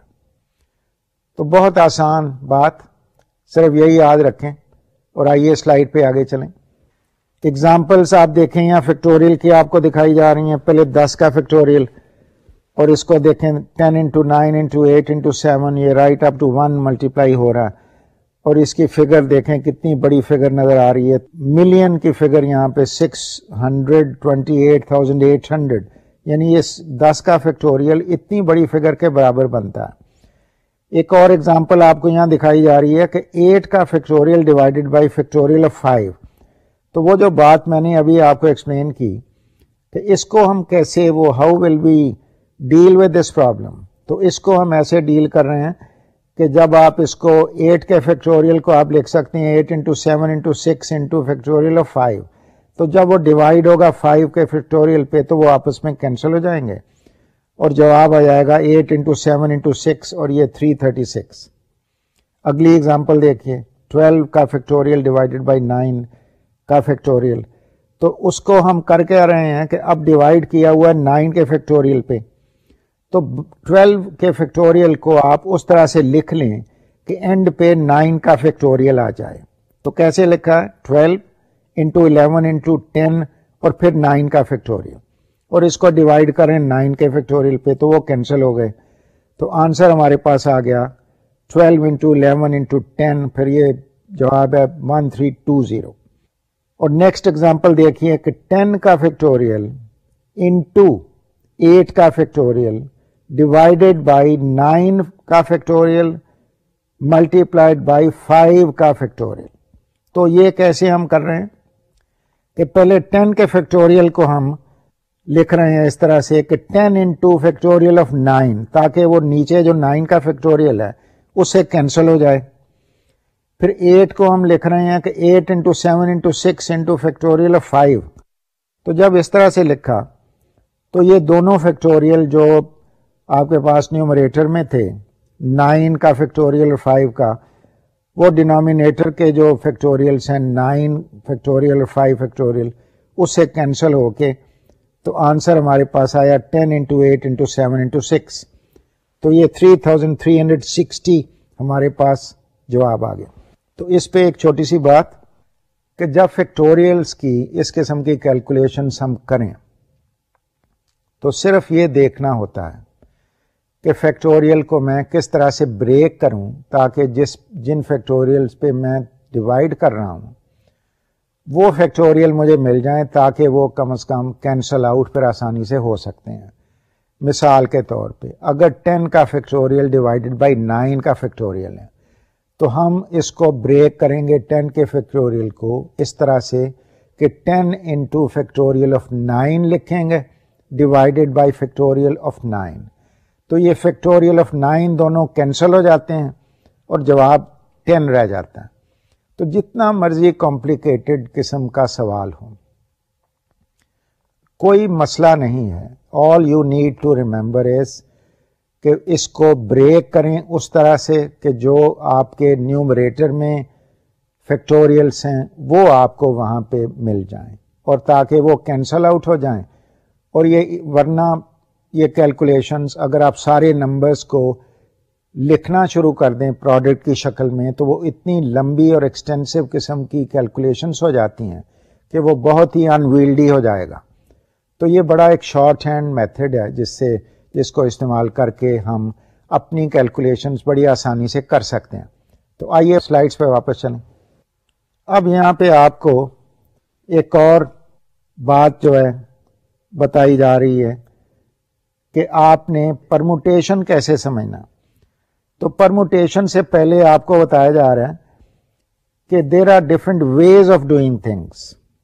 تو بہت آسان بات، صرف یہی یاد رکھیں. اور آئیے سلائیڈ پہ آگے چلیں. ایگزامپلس آپ دیکھیں یہاں فیکٹوریل کی آپ کو دکھائی جا رہی ہیں. پہلے دس کا فیکٹوریل، اور اس کو دیکھیں ten into nine into eight into seven, یہ right up to one multiply ہو رہا ہے. اور اس کی فگر دیکھیں کتنی بڑی فگر نظر آ رہی ہے، ملین کی فگر یہاں پہ six hundred twenty eight thousand eight hundred, یعنی یہ دس کا فیکٹوریل اتنی بڑی فگر کے برابر بنتا ہے. ایک اور ایگزامپل آپ کو یہاں دکھائی جا رہی ہے کہ ایٹ کا factorial divided by factorial of five. تو وہ جو بات میں نے ابھی آپ کو ایکسپلین کی کہ اس کو ہم کیسے، وہ how will be deal with this problem, تو اس کو ہم ایسے ڈیل کر رہے ہیں کہ جب آپ اس کو ایٹ کے فیکٹوریل کو آپ لکھ سکتے ہیں eight into seven into six into factorial of five. تو جب وہ ڈیوائڈ ہوگا فائیو کے فیکٹوریل پہ تو وہ آپس میں کینسل ہو جائیں گے اور جواب آ جائے گا eight into seven into six اور یہ تھری تھرٹی سکس. اگلی ایگزامپل دیکھیے ٹویلو کا فیکٹوریل ڈیوائڈیڈ بائی نائن کا فیکٹوریل. تو اس کو ہم کر کے رہے ہیں کہ اب ڈیوائڈ کیا ہوا ہے نائن کے فیکٹوریل پہ، تو ٹویلو کے فیکٹوریل کو آپ اس طرح سے لکھ لیں کہ اینڈ پہ نائن کا فیکٹوریل آ جائے. تو کیسے لکھا ہے؟ Twelve into eleven into ten اور پھر نائن کا فیکٹوریل، اور اس کو ڈیوائڈ کریں نائن کے فیکٹوریل پہ تو وہ کینسل ہو گئے. تو آنسر ہمارے پاس آ گیا twelve into eleven into ten, پھر یہ جواب ہے ون تھری ٹو زیرو. اور نیکسٹ ایگزامپل دیکھیے کہ ٹین کا فیکٹوریل انٹو ایٹ کا فیکٹوریل ڈیوائڈیڈ بائی نائن کا فیکٹوریل ملٹیپلائڈ بائی فائیو کا فیکٹوریل. تو یہ کیسے ہم کر رہے ہیں کہ پہلے ٹین کے فیکٹوریل کو ہم لکھ رہے ہیں اس طرح سے کہ ten into factorial of nine, تاکہ وہ نیچے جو نائن کا فیکٹوریل ہے اس سے کینسل ہو جائے. پھر ایٹ کو ہم لکھ رہے ہیں کہ eight into seven into six into factorial of five. تو جب اس طرح سے لکھا تو یہ دونوں فیکٹوریل جو آپ کے پاس نیومریٹر میں تھے نائن کا فیکٹوریل اور فائیو کا، وہ ڈینامینیٹر کے جو فیکٹوریلس ہیں نائن فیکٹوریل اور فائیو فیکٹوریل اس سے کینسل ہو کے تو آنسر ہمارے پاس آیا ten into eight into seven into six. تو یہ three thousand three hundred sixty ہمارے پاس جواب آ گیا. تو اس پہ ایک چھوٹی سی بات کہ جب فیکٹوریلس کی اس قسم کی کیلکولیشنس ہم کریں تو صرف یہ دیکھنا ہوتا ہے کہ فیکٹوریل کو میں کس طرح سے بریک کروں تاکہ جس جن فیکٹوریلس پہ میں ڈیوائڈ کر رہا ہوں وہ فیکٹوریل مجھے مل جائیں تاکہ وہ کم از کم کینسل آؤٹ پر آسانی سے ہو سکتے ہیں. مثال کے طور پہ اگر ٹین کا فیکٹوریل ڈیوائڈیڈ بائی نائن کا فیکٹوریل ہے تو ہم اس کو بریک کریں گے ٹین کے فیکٹوریل کو اس طرح سے کہ ten into factorial of nine لکھیں گے divided by factorial of nine. تو یہ فیکٹوریل آف نائن دونوں کینسل ہو جاتے ہیں اور جواب ٹین رہ جاتا ہے. تو جتنا مرضی کمپلیکیٹڈ قسم کا سوال ہو کوئی مسئلہ نہیں ہے. All you need to remember is کہ اس کو بریک کریں اس طرح سے کہ جو آپ کے نیومریٹر میں فیکٹوریلس ہیں وہ آپ کو وہاں پہ مل جائیں اور تاکہ وہ کینسل آؤٹ ہو جائیں اور یہ ورنہ یہ کیلکولیشنز اگر آپ سارے نمبرز کو لکھنا شروع کر دیں پروڈکٹ کی شکل میں تو وہ اتنی لمبی اور ایکسٹینسو قسم کی کیلکولیشنز ہو جاتی ہیں کہ وہ بہت ہی انویلڈی ہو جائے گا. تو یہ بڑا ایک شارٹ ہینڈ میتھڈ ہے جس سے جس کو استعمال کر کے ہم اپنی کیلکولیشنز بڑی آسانی سے کر سکتے ہیں. تو آئیے سلائڈس پہ واپس چلیں. اب یہاں پہ آپ کو ایک اور بات جو ہے بتائی جا رہی ہے کہ آپ نے پرموٹیشن کیسے سمجھنا. تو پرموٹیشن سے پہلے آپ کو بتایا جا رہا ہے کہ there are different ways of doing things,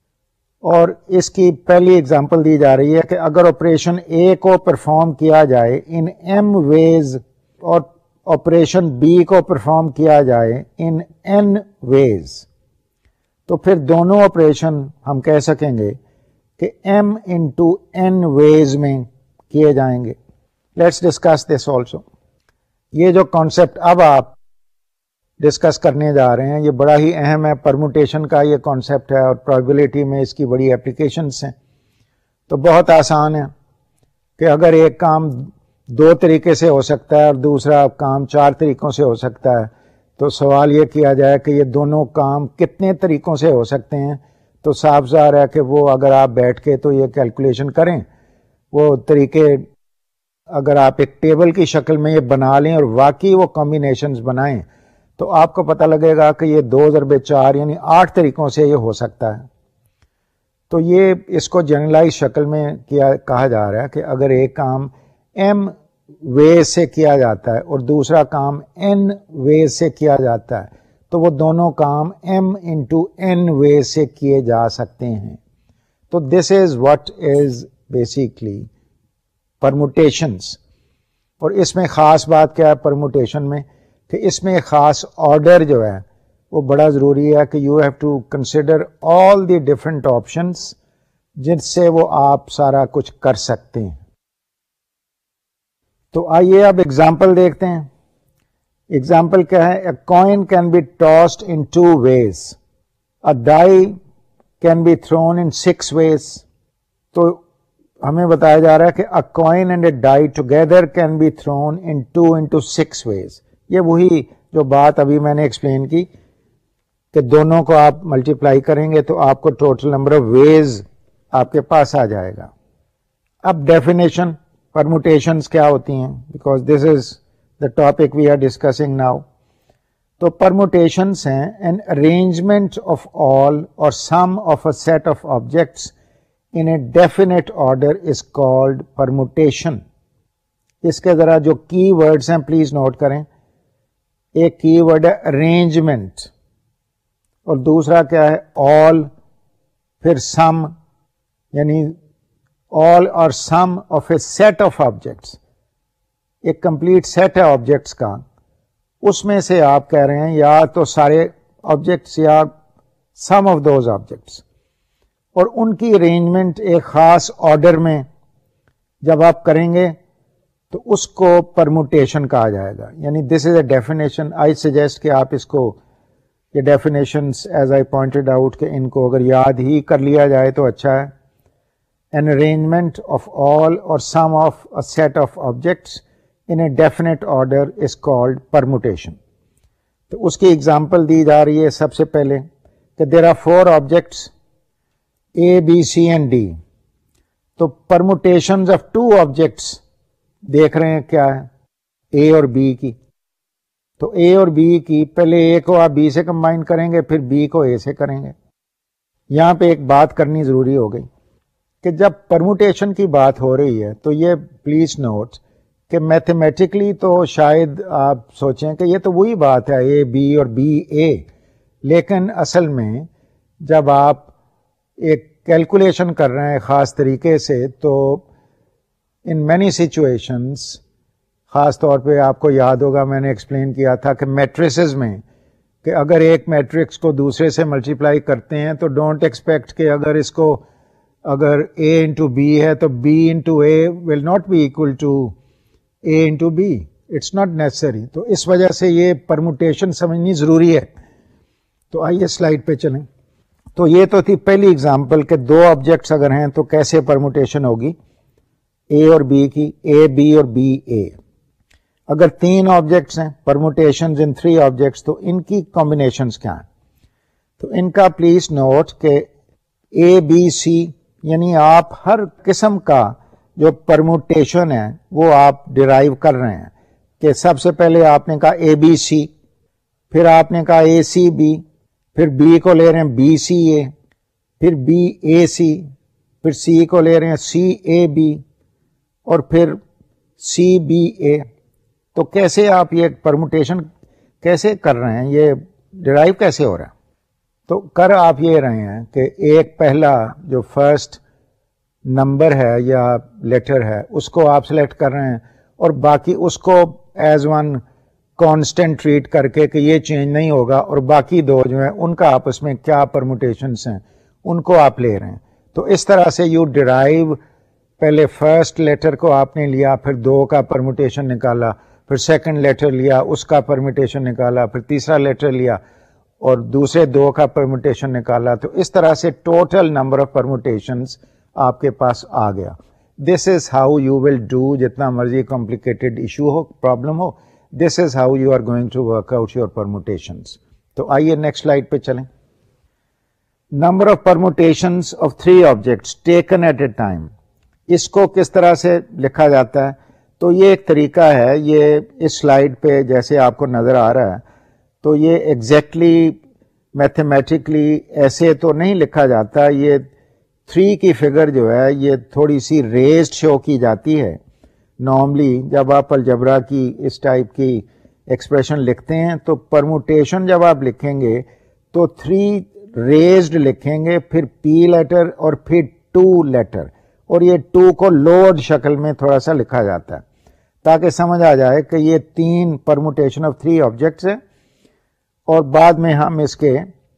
اور اس کی پہلی اگزامپل دی جا رہی ہے کہ اگر آپریشن اے کو پرفارم کیا جائے ان ایم ویز اور آپریشن بی کو پرفارم کیا جائے ان این ویز، تو پھر دونوں آپریشن ہم کہہ سکیں گے کہ ایم انٹو این ویز میں کیے جائیں گے. Let's discuss this also. یہ جو کانسیپٹ اب آپ ڈسکس کرنے جا رہے ہیں یہ بڑا ہی اہم ہے. پرموٹیشن کا یہ کانسیپٹ ہے اور پرابیبلٹی میں اس کی بڑی اپلیکیشنس ہیں. تو بہت آسان ہے کہ اگر ایک کام دو طریقے سے ہو سکتا ہے اور دوسرا کام چار طریقوں سے ہو سکتا ہے تو سوال یہ کیا جائے کہ یہ دونوں کام کتنے طریقوں سے ہو سکتے ہیں. تو صاف ظاہر ہے کہ وہ اگر آپ بیٹھ کے تو یہ کیلکولیشن کریں وہ طریقے اگر آپ ایک ٹیبل کی شکل میں یہ بنا لیں اور واقعی وہ کمبینیشنز بنائیں تو آپ کو پتہ لگے گا کہ یہ دو ضرب چار یعنی آٹھ طریقوں سے یہ ہو سکتا ہے. تو یہ اس کو جنرلائز شکل میں کیا کہا جا رہا ہے کہ اگر ایک کام ایم ویز سے کیا جاتا ہے اور دوسرا کام این ویز سے کیا جاتا ہے تو وہ دونوں کام ایم انٹو این ویز سے کیے جا سکتے ہیں. تو this is what is basically permutations. اور اس میں خاص بات کیا ہے پرموٹیشن میں کہ اس میں خاص آرڈر جو ہے وہ بڑا ضروری ہے کہ you have to consider all the different options جن سے وہ آپ سارا کچھ کر سکتے ہیں. تو آئیے اب ایگزامپل دیکھتے ہیں. ایگزامپل کیا ہے؟ A coin can be tossed in two ways, a die can be thrown in six ways. تو ہمیں بتایا جا رہا ہے کہ a coin and a die together can be thrown in two into six ways. یہ وہی جو بات ابھی میں نے ایکسپلین کی کہ دونوں کو آپ ملٹیپلائی کریں گے تو آپ کو ٹوٹل نمبر آف ویز آپ کے پاس آ جائے گا. اب ڈیفینیشن پرموٹیشنز کیا ہوتی ہیں، because this is the topic we are discussing now. تو پرموٹیشنز ہیں an arrangement of all or some of a set of objects in a definite order is called permutation. اس کے ذرا جو کی ورڈز ہیں پلیز نوٹ کریں. ایک کی ورڈ ہے arrangement اور دوسرا کیا ہے all، پھر some یعنی all اور some of a set of objects. ایک کمپلیٹ سیٹ ہے آبجیکٹس کا، اس میں سے آپ کہہ رہے ہیں یا تو سارے آبجیکٹس یا some of those objects، اور ان کی ارینجمنٹ ایک خاص آرڈر میں جب آپ کریں گے تو اس کو پرموٹیشن کہا جائے گا. یعنی this is a definition. I suggest کہ آپ اس کو یہ definitions as I pointed out کہ ان کو اگر یاد ہی کر لیا جائے تو اچھا ہے. N arrangement of all or some of a set of objects in a definite order is called permutation. تو اس کی ایگزامپل دی جا رہی ہے سب سے پہلے کہ there are four objects A B C and D. تو پرموٹیشنز آف ٹو آبجیکٹس دیکھ رہے ہیں کیا ہے اے اور بی کی. تو اے اور بی کی پہلے اے کو آپ بی سے کمبائن کریں گے پھر بی کو اے سے کریں گے. یہاں پہ ایک بات کرنی ضروری ہو گئی کہ جب پرموٹیشن کی بات ہو رہی ہے تو یہ پلیز نوٹ کہ میتھمیٹکلی تو شاید آپ سوچیں کہ یہ تو وہی بات ہے اے بی اور بی اے، لیکن اصل میں جب آپ ایک کیلکولیشن کر رہے ہیں خاص طریقے سے تو ان مینی سچویشنس، خاص طور پہ آپ کو یاد ہوگا میں نے ایکسپلین کیا تھا کہ میٹریسز میں کہ اگر ایک میٹرکس کو دوسرے سے ملٹیپلائی کرتے ہیں تو ڈونٹ ایکسپیکٹ کہ اگر اس کو اگر اے انٹو بی ہے تو B into A will not be equal to A into B. It's not necessary. تو اس وجہ سے یہ پرموٹیشن سمجھنی ضروری ہے. تو آئیے سلائڈ پہ چلیں. تو یہ تو تھی پہلی اگزامپل کہ دو آبجیکٹس اگر ہیں تو کیسے پرموٹیشن ہوگی. اے اور بی کی، اے بی اور بی اے. اگر تین آبجیکٹس ہیں، پرموٹیشنز ان تھری آبجیکٹس، تو ان کی کمبینیشنز کیا ہیں؟ تو ان کا پلیز نوٹ کہ اے بی سی یعنی آپ ہر قسم کا جو پرموٹیشن ہے وہ آپ ڈرائیو کر رہے ہیں کہ سب سے پہلے آپ نے کہا اے بی سی، پھر آپ نے کہا اے سی بی، پھر بی کو لے رہے ہیں بی سی اے، پھر بی اے سی، پھر سی کو لے رہے ہیں سی اے بی، اور پھر سی بی اے. تو کیسے آپ یہ پرموٹیشن کیسے کر رہے ہیں، یہ ڈرائیو کیسے ہو رہا ہے؟ تو کر آپ یہ رہے ہیں کہ ایک پہلا جو فرسٹ نمبر ہے یا لیٹر ہے اس کو آپ سلیکٹ کر رہے ہیں، اور باقی اس کو ایز ون کانسٹنٹ ٹریٹ کر کے کہ یہ چینج نہیں ہوگا، اور باقی دو جو ہیں ان کا آپس میں کیا پرموٹیشنس ہیں ان کو آپ لے رہے ہیں. تو اس طرح سے یو ڈرائیو، پہلے فرسٹ لیٹر کو آپ نے لیا، پھر دو کا پرموٹیشن نکالا، پھر سیکنڈ لیٹر لیا اس کا پرموٹیشن نکالا، پھر تیسرا لیٹر لیا اور دوسرے دو کا پرموٹیشن نکالا. تو اس طرح سے ٹوٹل نمبر آف پرموٹیشنز آپ کے پاس آ گیا. This is how you will do, جتنا مرضی کمپلیکیٹڈ ایشو ہو، پرابلم ہو، this is how you are going to work out your permutations. تو آئیے نیکسٹ سلائڈ پہ چلیں. Number of permutations of three objects taken at a time, اس کو کس طرح سے لکھا جاتا ہے؟ تو یہ ایک طریقہ ہے، یہ اس سلائڈ پہ جیسے آپ کو نظر آ رہا ہے، تو یہ ایگزیکٹلی میتھمیٹکلی ایسے تو نہیں لکھا جاتا. یہ تھری کی فگر جو ہے یہ تھوڑی سی ریزڈ شو کی جاتی ہے. نارملی جب آپ الجبرا کی اس ٹائپ کی ایکسپریشن لکھتے ہیں تو پرموٹیشن جب آپ لکھیں گے تو تھری ریزڈ لکھیں گے، پھر پی لیٹر اور پھر ٹو لیٹر، اور یہ ٹو کو لوڈ شکل میں تھوڑا سا لکھا جاتا ہے تاکہ سمجھ آ جائے کہ یہ تین پرموٹیشن آف تھری آبجیکٹس ہیں، اور بعد میں ہم اس کے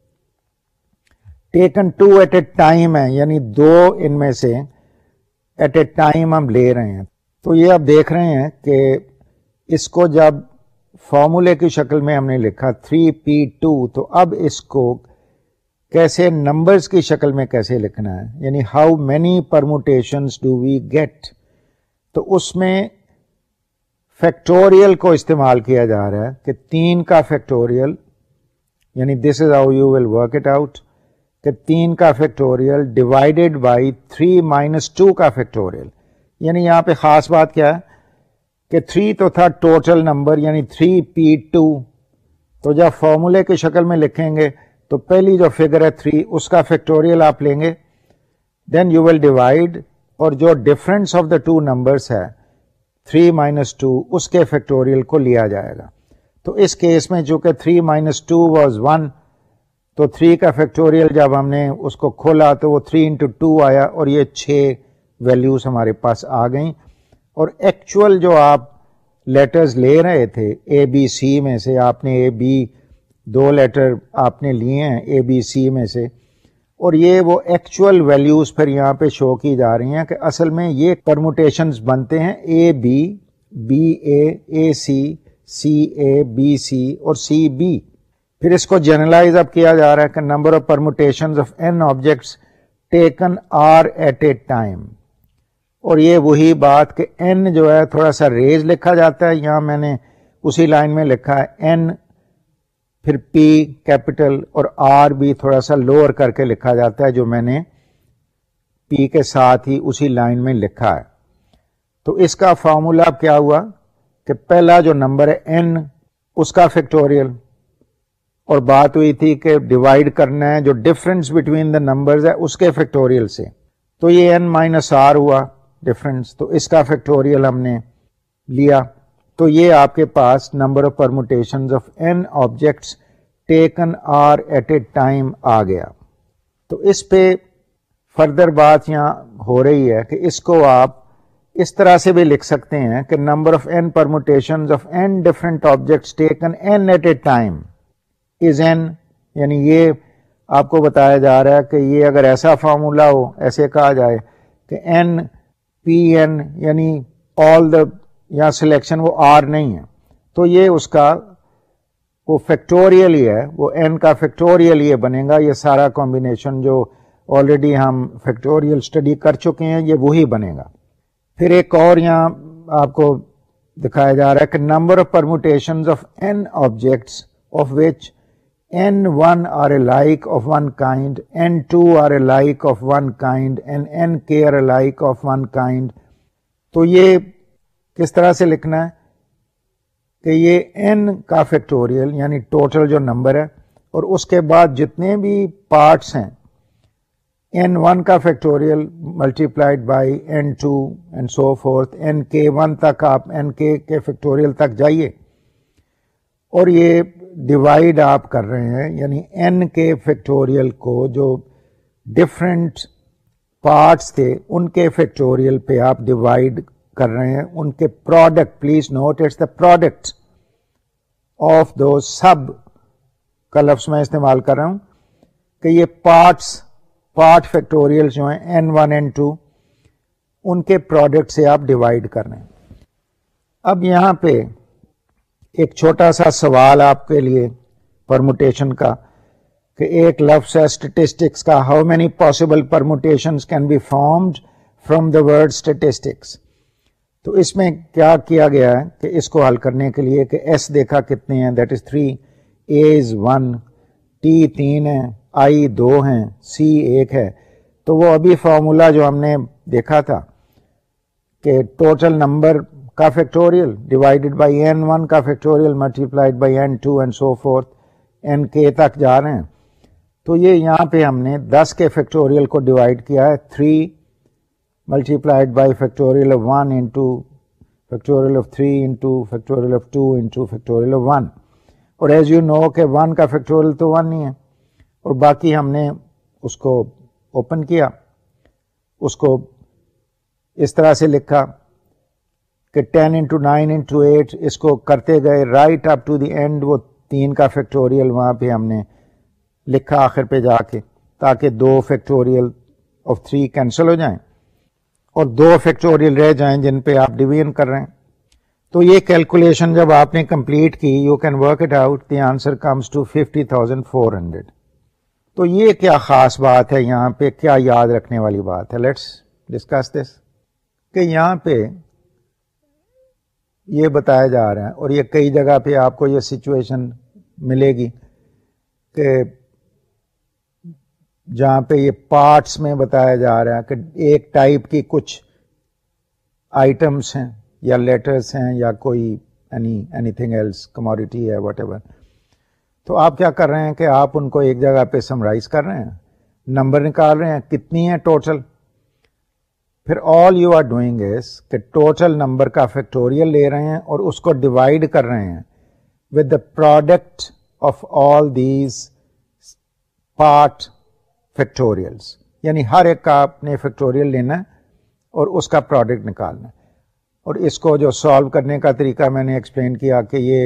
taken two at a time ہے، یعنی دو ان میں سے ایٹ اے ٹائم ہم لے رہے ہیں. تو یہ آپ دیکھ رہے ہیں کہ اس کو جب فارمولے کی شکل میں ہم نے لکھا تھری پی ٹو، تو اب اس کو کیسے نمبرز کی شکل میں کیسے لکھنا ہے، یعنی how many permutations do we get. تو اس میں فیکٹوریل کو استعمال کیا جا رہا ہے کہ تین کا فیکٹوریل، یعنی this is how you will work it out کہ تین کا factorial divided by three minus two کا فیکٹوریل. یعنی یہاں پہ خاص بات کیا ہے کہ تھری تو تھا ٹوٹل نمبر، یعنی تھری پی ٹو. تو جب فارمولے کی شکل میں لکھیں گے تو پہلی جو فگر ہے تھری، اس کا فیکٹوریل آپ لیں گے، دین یو ول ڈیوائڈ، اور جو difference of the two numbers ہے تھری مائنس ٹو، اس کے فیکٹوریل کو لیا جائے گا. تو اس کیس میں چونکہ three minus two was one, تو تھری کا فیکٹوریل جب ہم نے اس کو کھولا تو وہ تھری انٹو ٹو آیا، اور یہ چھ ویلیوز ہمارے پاس آ گئیں. اور ایکچوئل جو آپ لیٹرز لے رہے تھے اے بی سی میں سے، آپ نے اے بی دو لیٹر آپ نے لیے ہیں اے بی سی میں سے، اور یہ وہ ایکچوئل ویلیوز پھر یہاں پہ شو کی جا رہی ہیں کہ اصل میں یہ پرموٹیشنز بنتے ہیں A B, B A, A C, C A, B C اور سی بی. پھر اس کو جنرلائز اب کیا جا رہا ہے کہ number of permutations of N objects taken R at a time. اور یہ وہی بات کہ این جو ہے تھوڑا سا ریز لکھا جاتا ہے، یہاں میں نے اسی لائن میں لکھا ہے این، پھر پی کیپٹل، اور آر بھی تھوڑا سا لوور کر کے لکھا جاتا ہے، جو میں نے پی کے ساتھ ہی اسی لائن میں لکھا ہے. تو اس کا فارمولا کیا ہوا کہ پہلا جو نمبر ہے این، اس کا فیکٹوریل، اور بات ہوئی تھی کہ ڈیوائڈ کرنا ہے جو ڈفرنس بٹوین دا نمبرز ہے اس کے فیکٹوریل سے. تو یہ این مائنس آر ہوا ڈفرنس، تو اس کا فیکٹوریل ہم نے لیا. تو یہ آپ کے پاس number of permutations of N objects taken R at a time آ گیا. تو اس پہ فردر بات یہاں ہو رہی ہے کہ اس کو آپ اس طرح سے بھی لکھ سکتے ہیں کہ number of N permutations of N different objects taken N at a time is N. یعنی یہ آپ کو بتایا جا رہا ہے کہ یہ اگر ایسا فارمولا ہو، ایسے کہا جائے کہ این پی این یعنی آل دا، یا سلیکشن وہ آر نہیں ہے، تو یہ اس کا وہ فیکٹوریل ہی ہے، وہ این کا فیکٹوریل یہ بنے گا. یہ سارا کمبینیشن جو آلریڈی ہم فیکٹوریل اسٹڈی کر چکے ہیں یہ وہی بنے گا. پھر ایک اور یہاں آپ کو دکھایا جا رہا ہے کہ number of permutations of N objects of which N one are alike of one kind, N two are alike of one kind, and N K are alike of one kind. تو یہ کس طرح سے لکھنا ہے کہ یہ n کا فیکٹوریل یعنی ٹوٹل جو نمبر ہے, اور اس کے بعد جتنے بھی پارٹس ہیں این ون کا factorial multiplied by n two and so forth, n k ون تک آپ این کے کے فیکٹوریل تک جائیے, اور یہ ڈیوائڈ آپ کر رہے ہیں یعنی این کے فیکٹوریل کو جو ڈفرینٹ پارٹس تھے ان کے فیکٹوریل پہ آپ ڈیوائڈ کر رہے ہیں, ان کے product. Please note it's the product of دو سب کا لفظ میں استعمال کر رہا ہوں کہ یہ پارٹس پارٹ فیکٹوریل جو ہیں این ون این ٹو ان کے پروڈکٹ سے آپ ڈیوائڈ کر رہے ہیں. اب یہاں پہ ایک چھوٹا سا سوال آپ کے لیے پرموٹیشن کا کہ ایک لفظ ہے اسٹیٹسٹکس کا, how many possible permutations can be formed from the word statistics. تو اس میں کیا کیا گیا ہے کہ اس کو حل کرنے کے لیے کہ ایس دیکھا کتنے ہیں, that is three, a is one, t تین ہے, آئی دو ہیں, سی ایک ہے. تو وہ ابھی فارمولا جو ہم نے دیکھا تھا کہ ٹوٹل نمبر کا factorial divided by n one کا factorial multiplied by n two and so forth, n k تک جا رہے ہیں. تو یہ یہاں پہ ہم نے دس کے فیکٹوریل کو ڈیوائڈ کیا ہے, three multiplied by factorial of one into factorial of three into factorial of two into factorial of one. اور as you know کہ one کا factorial تو one نہیں ہے, اور باقی ہم نے اس کو اوپن کیا, اس کو اس طرح سے لکھا کہ ten into nine into eight اس کو کرتے گئے right up to the end. وہ تین کا فیکٹوریل وہاں پہ ہم نے لکھا آخر پہ جا کے, تاکہ دو فیکٹوریل آف تھری کینسل ہو جائیں اور دو فیکٹوریل رہ جائیں جن پہ آپ ڈویژن کر رہے ہیں. تو یہ کیلکولیشن جب آپ نے کمپلیٹ کی, you can work it out, the answer comes to fifty thousand four hundred. تو یہ کیا خاص بات ہے یہاں پہ, کیا یاد رکھنے والی بات ہے؟ Let's discuss this. کہ یہاں پہ یہ بتایا جا رہا ہے, اور یہ کئی جگہ پہ آپ کو یہ سچویشن ملے گی کہ جہاں پہ یہ پارٹس میں بتایا جا رہا ہے کہ ایک ٹائپ کی کچھ آئٹمس ہیں یا لیٹرس ہیں یا کوئی any anything else, commodity ہے, واٹ ایور. تو آپ کیا کر رہے ہیں کہ آپ ان کو ایک جگہ پہ سمرائز کر رہے ہیں, نمبر نکال رہے ہیں کتنی ہیں ٹوٹل. پھر all you are doing is کہ ٹوٹل نمبر کا فیکٹوریل لے رہے ہیں اور اس کو ڈیوائڈ کر رہے ہیں with the product of all these part factorials, یعنی ہر ایک کا آپ نے فیکٹوریل لینا ہے اور اس کا پروڈکٹ نکالنا ہے. اور اس کو جو سالو کرنے کا طریقہ میں نے ایکسپلین کیا کہ یہ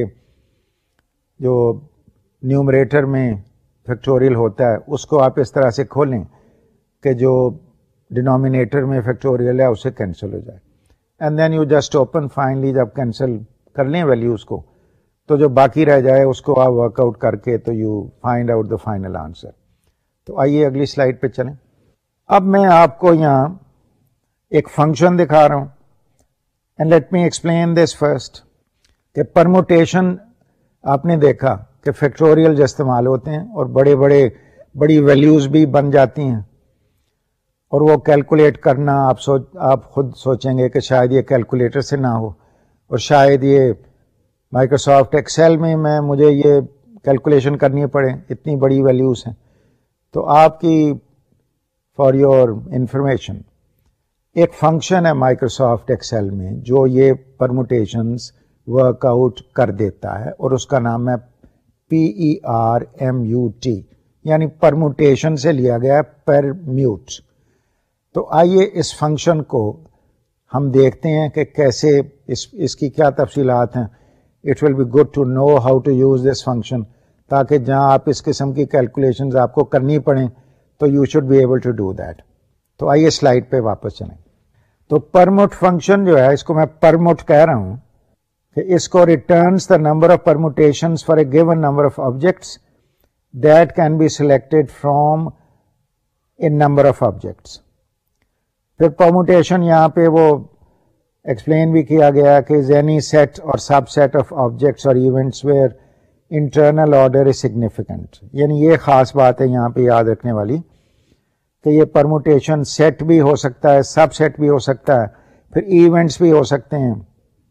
جو نیومریٹر میں فیکٹوریل ہوتا ہے اس کو آپ اس طرح سے کھولیں کہ جو ڈینومینیٹر میں فیکٹوریل ہے اسے کینسل ہو جائے, and then you just open. Finally جب کینسل کر لیں ویلیوز کو تو جو باقی رہ جائے اس کو آپ ورک آؤٹ کر کے تو you find out the final answer. تو آئیے اگلی سلائڈ پہ چلیں. اب میں آپ کو یہاں ایک فنکشن دکھا رہا ہوں, and let me explain this first. کہ پرموٹیشن آپ نے دیکھا کہ فیکٹوریل جو استعمال ہوتے ہیں اور بڑے بڑے بڑی ویلیوز بھی بن جاتی ہیں, اور وہ کیلکولیٹ کرنا آپ سوچ آپ خود سوچیں گے کہ شاید یہ کیلکولیٹر سے نہ ہو, اور شاید یہ مائکروسافٹ ایکسل میں میں مجھے یہ کیلکولیشن کرنی پڑے, اتنی بڑی ویلیوز ہیں. تو آپ کی فار یور انفارمیشن ایک فنکشن ہے مائکروسافٹ ایکسل میں جو یہ پرموٹیشنز ورک آؤٹ کر دیتا ہے, اور اس کا نام ہے p e r m u t, یعنی پرموٹیشن سے لیا گیا پرمیوٹ. تو آئیے اس فنکشن کو ہم دیکھتے ہیں کہ کیسے اس اس کی کیا تفصیلات ہیں. It will be good to know how to use this function, تاکہ جہاں آپ اس قسم کی کیلکولیشنز آپ کو کرنی پڑیں تو you should be able to do that. تو آئیے سلائڈ پہ واپس چلیں. تو پرموٹ فنکشن جو ہے اس کو میں پرموٹ کہہ رہا ہوں کہ اس کو returns the number of permutations for a given number of objects that can be selected from a number of objects. پھر پرموٹیشن یہاں پہ وہ ایکسپلین بھی کیا گیا کہ any set or subset of objects or events where internal order is significant. یعنی یہ خاص بات ہے یہاں پہ یاد رکھنے والی کہ یہ پرموٹیشن سیٹ بھی ہو سکتا ہے, سب سیٹ بھی ہو سکتا ہے, پھر ایونٹس بھی ہو سکتے ہیں.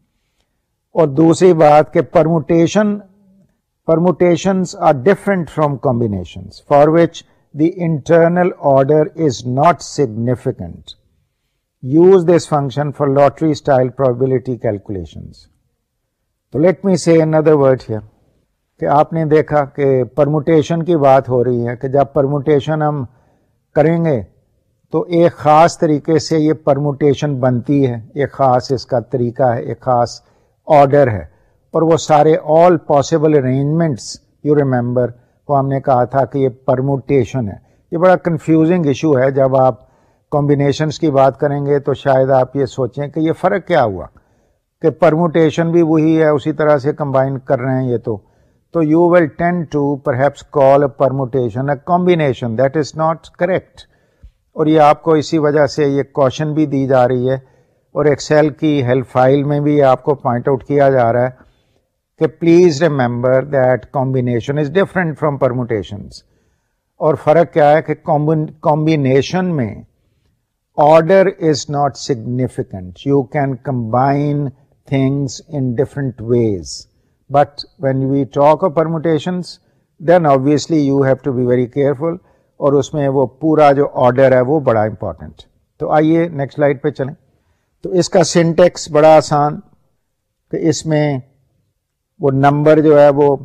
اور دوسری بات کہ permutation permutations are different from combinations for which the internal order is not significant. Use this function for lottery style probability calculations. So let me say another word here کہ آپ نے دیکھا کہ permutation کی بات ہو رہی ہے کہ جب permutation ہم کریں گے تو ایک خاص طریقے سے یہ permutation بنتی ہے, ایک خاص اس کا طریقہ ہے, ایک خاص آرڈر ہے, اور وہ سارے all possible arrangements you remember وہ ہم نے کہا تھا کہ یہ پرموٹیشن ہے. یہ بڑا کنفیوزنگ ایشو ہے. جب آپ کمبینیشنس کی بات کریں گے تو شاید آپ یہ سوچیں کہ یہ فرق کیا ہوا کہ پرموٹیشن بھی وہی ہے, اسی طرح سے کمبائن کر رہے ہیں یہ تو تو you will tend to perhaps call a permutation a combination. That is not correct. اور یہ آپ کو اسی وجہ سے یہ کوشچن بھی دی جا رہی ہے اور ایکسل کی ہیلپ فائل میں بھی آپ کو پوائنٹ آؤٹ کیا جا رہا ہے کہ please remember that combination is different from permutations. اور فرق کیا ہے کہ کمبینیشن میں order is not significant. You can combine things in different ways, but when we talk of permutations then obviously you have to be very careful, اور اس میں وہ پورا جو آرڈر ہے وہ بڑا امپورٹنٹ. تو آئیے نیکسٹ سلائڈ پہ چلیں. تو اس کا سنٹیکس بڑا آسان کہ اس میں وہ نمبر جو ہے وہ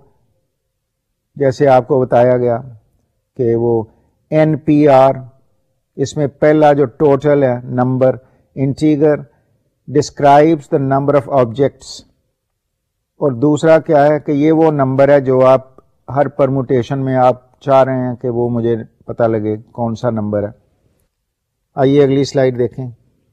جیسے آپ کو بتایا گیا کہ وہ این پی آر, اس میں پہلا جو ٹوٹل ہے number integer describes the number of objects, اور دوسرا کیا ہے کہ یہ وہ نمبر ہے جو آپ ہر پرموٹیشن میں آپ چاہ رہے ہیں کہ وہ مجھے پتہ لگے کون سا نمبر ہے. آئیے اگلی سلائڈ دیکھیں.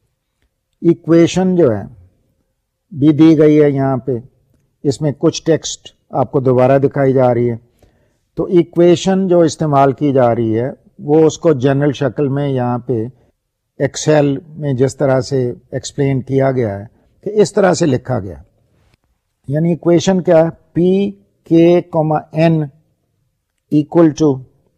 ایکویشن جو ہے بھی دی گئی ہے یہاں پہ, اس میں کچھ ٹیکسٹ آپ کو دوبارہ دکھائی جا رہی ہے. تو ایکویشن جو استعمال کی جا رہی ہے وہ اس کو جنرل شکل میں یہاں پہ ایکسل میں جس طرح سے ایکسپلین کیا گیا ہے کہ اس طرح سے لکھا گیا. یعنی ایکویشن کیا ہے, p k comma n equal to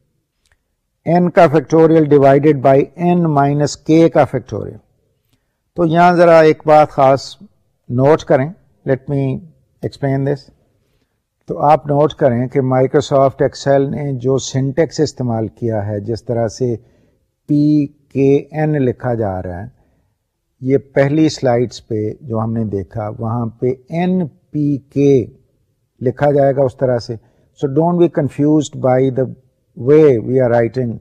n کا factorial divided by n minus k کا فیکٹوریل. تو یہاں ذرا ایک بات خاص نوٹ کریں. Let me explain this. تو آپ نوٹ کریں کہ مائکروسافٹ ایکسل نے جو سنٹیکس استعمال کیا ہے, جس طرح سے پی کے این لکھا جا رہا ہے, یہ پہلی سلائڈس پہ جو ہم نے دیکھا وہاں پہ این پی کے لکھا جائے گا اس طرح سے. So don't be confused by the way we are writing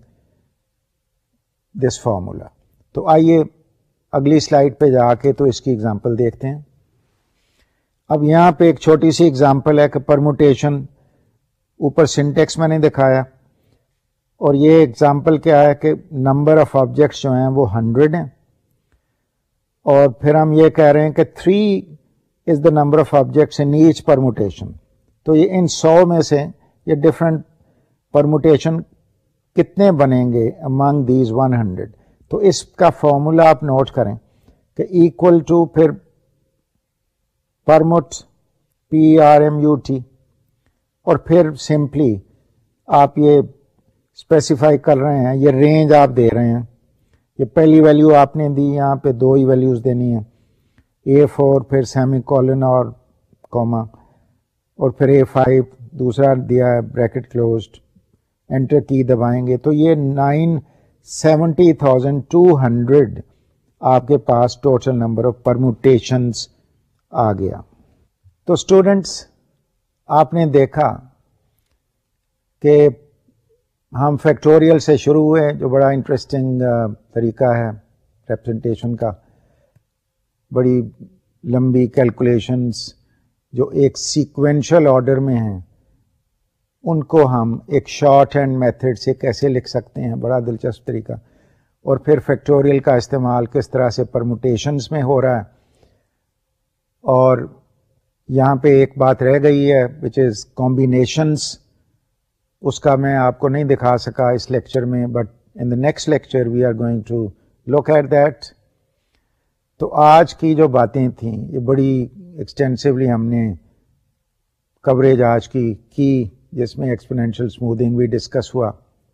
this formula. تو آئیے اگلی سلائڈ پہ جا کے تو اس کی ایگزامپل دیکھتے ہیں. اب یہاں پہ ایک چھوٹی سی ایگزامپل ہے کہ پرموٹیشن, اوپر سنٹیکس میں نے دکھایا, اور یہ ایگزامپل کیا ہے کہ نمبر آف آبجیکٹس جو ہیں وہ ہنڈریڈ ہیں, اور پھر ہم یہ کہہ رہے ہیں کہ three is the number of objects in each permutation. تو یہ ان سو میں سے یہ ڈفرینٹ پرموٹیشن کتنے بنیں گے امانگ دیز ون ہنڈریڈ. تو اس کا فارمولا آپ نوٹ کریں کہ ایکول ٹو پھر permut p r m u t, اور پھر سمپلی آپ یہ اسپیسیفائی کر رہے ہیں, یہ رینج آپ دے رہے ہیں. یہ پہلی ویلیو آپ نے دی, یہاں پہ دو ہی ویلیوز دینی ہیں, اے فور پھر سیمی کولن اور کوما, اور پھر اے فائیو دوسرا دیا ہے بریکٹ کلوزڈ, انٹر کی دبائیں گے تو یہ nine seventy thousand two hundred آپ کے پاس ٹوٹل نمبر آف پرموٹیشنز آ گیا. تو اسٹوڈینٹس آپ نے دیکھا کہ ہم فیکٹوریل سے شروع ہوئے, جو بڑا انٹرسٹنگ طریقہ ہے ریپرزنٹیشن کا. بڑی لمبی کیلکولیشنز جو ایک سیکوینشل آرڈر میں ہیں ان کو ہم ایک شارٹ ہینڈ میتھڈ سے کیسے لکھ سکتے ہیں, بڑا دلچسپ طریقہ. اور پھر فیکٹوریل کا استعمال کس طرح سے پرموٹیشنز میں ہو رہا ہے. اور یہاں پہ ایک بات رہ گئی ہے وچ از کمبینیشنز, اس کا میں آپ کو نہیں دکھا سکا اس لیکچر میں, but in the next lecture we are going to look at that. تو آج کی جو باتیں تھیں یہ بڑی ایکسٹینسولی ہم نے کوریج آج کی کی جس میں ایکسپونینشیل اسموتھنگ بھی ڈسکس ہوا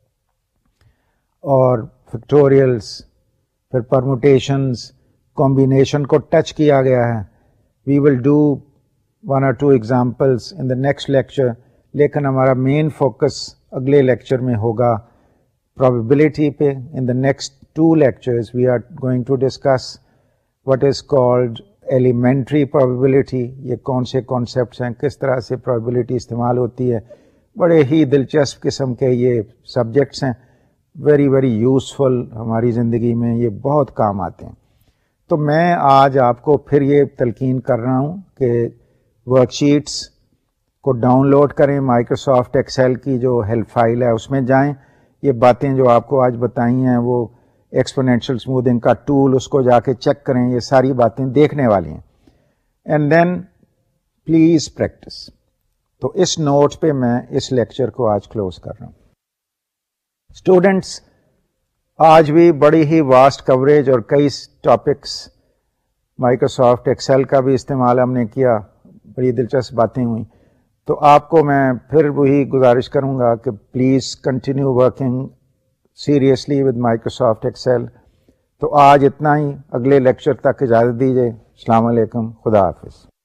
اور فیکٹوریلس، پھر پرموٹیشنز، کمبینیشن کو ٹچ کیا گیا ہے. We will do one or two examples in the next lecture, لیکن ہمارا مین فوکس اگلے لیکچر میں ہوگا probability پہ. In the next two lectures we are going to discuss what is called elementary probability. یہ کون سے کانسیپٹس ہیں، کس طرح سے probability استعمال ہوتی ہے. بڑے ہی دلچسپ قسم کے یہ سبجیکٹس ہیں، ویری ویری یوزفل، ہماری زندگی میں یہ بہت کام آتے ہیں. تو میں آج آپ کو پھر یہ تلقین کر رہا ہوں کہ ورک شیٹس کو ڈاؤن لوڈ کریں، مائکروسافٹ ایکسل کی جو ہیلپ فائل ہے اس میں جائیں. یہ باتیں جو آپ کو آج بتائی ہیں وہ ایکسپونینشیل اسموتھنگ کا ٹول، اس کو جا کے چیک کریں، یہ ساری باتیں دیکھنے والی ہیں. And then please practice. تو اس نوٹ پہ میں اس لیکچر کو آج کلوز کر رہا ہوں. اسٹوڈینٹس، آج بھی بڑی ہی واسٹ کوریج اور کئی ٹاپکس، مائکروسافٹ ایکسل کا بھی استعمال ہم نے کیا، بڑی دلچسپ باتیں ہوئیں. تو آپ کو میں پھر وہی گزارش کروں گا کہ please continue working seriously with Microsoft Excel. تو آج اتنا ہی، اگلے لیکچر تک اجازت دیجیے. السلام علیکم، خدا حافظ.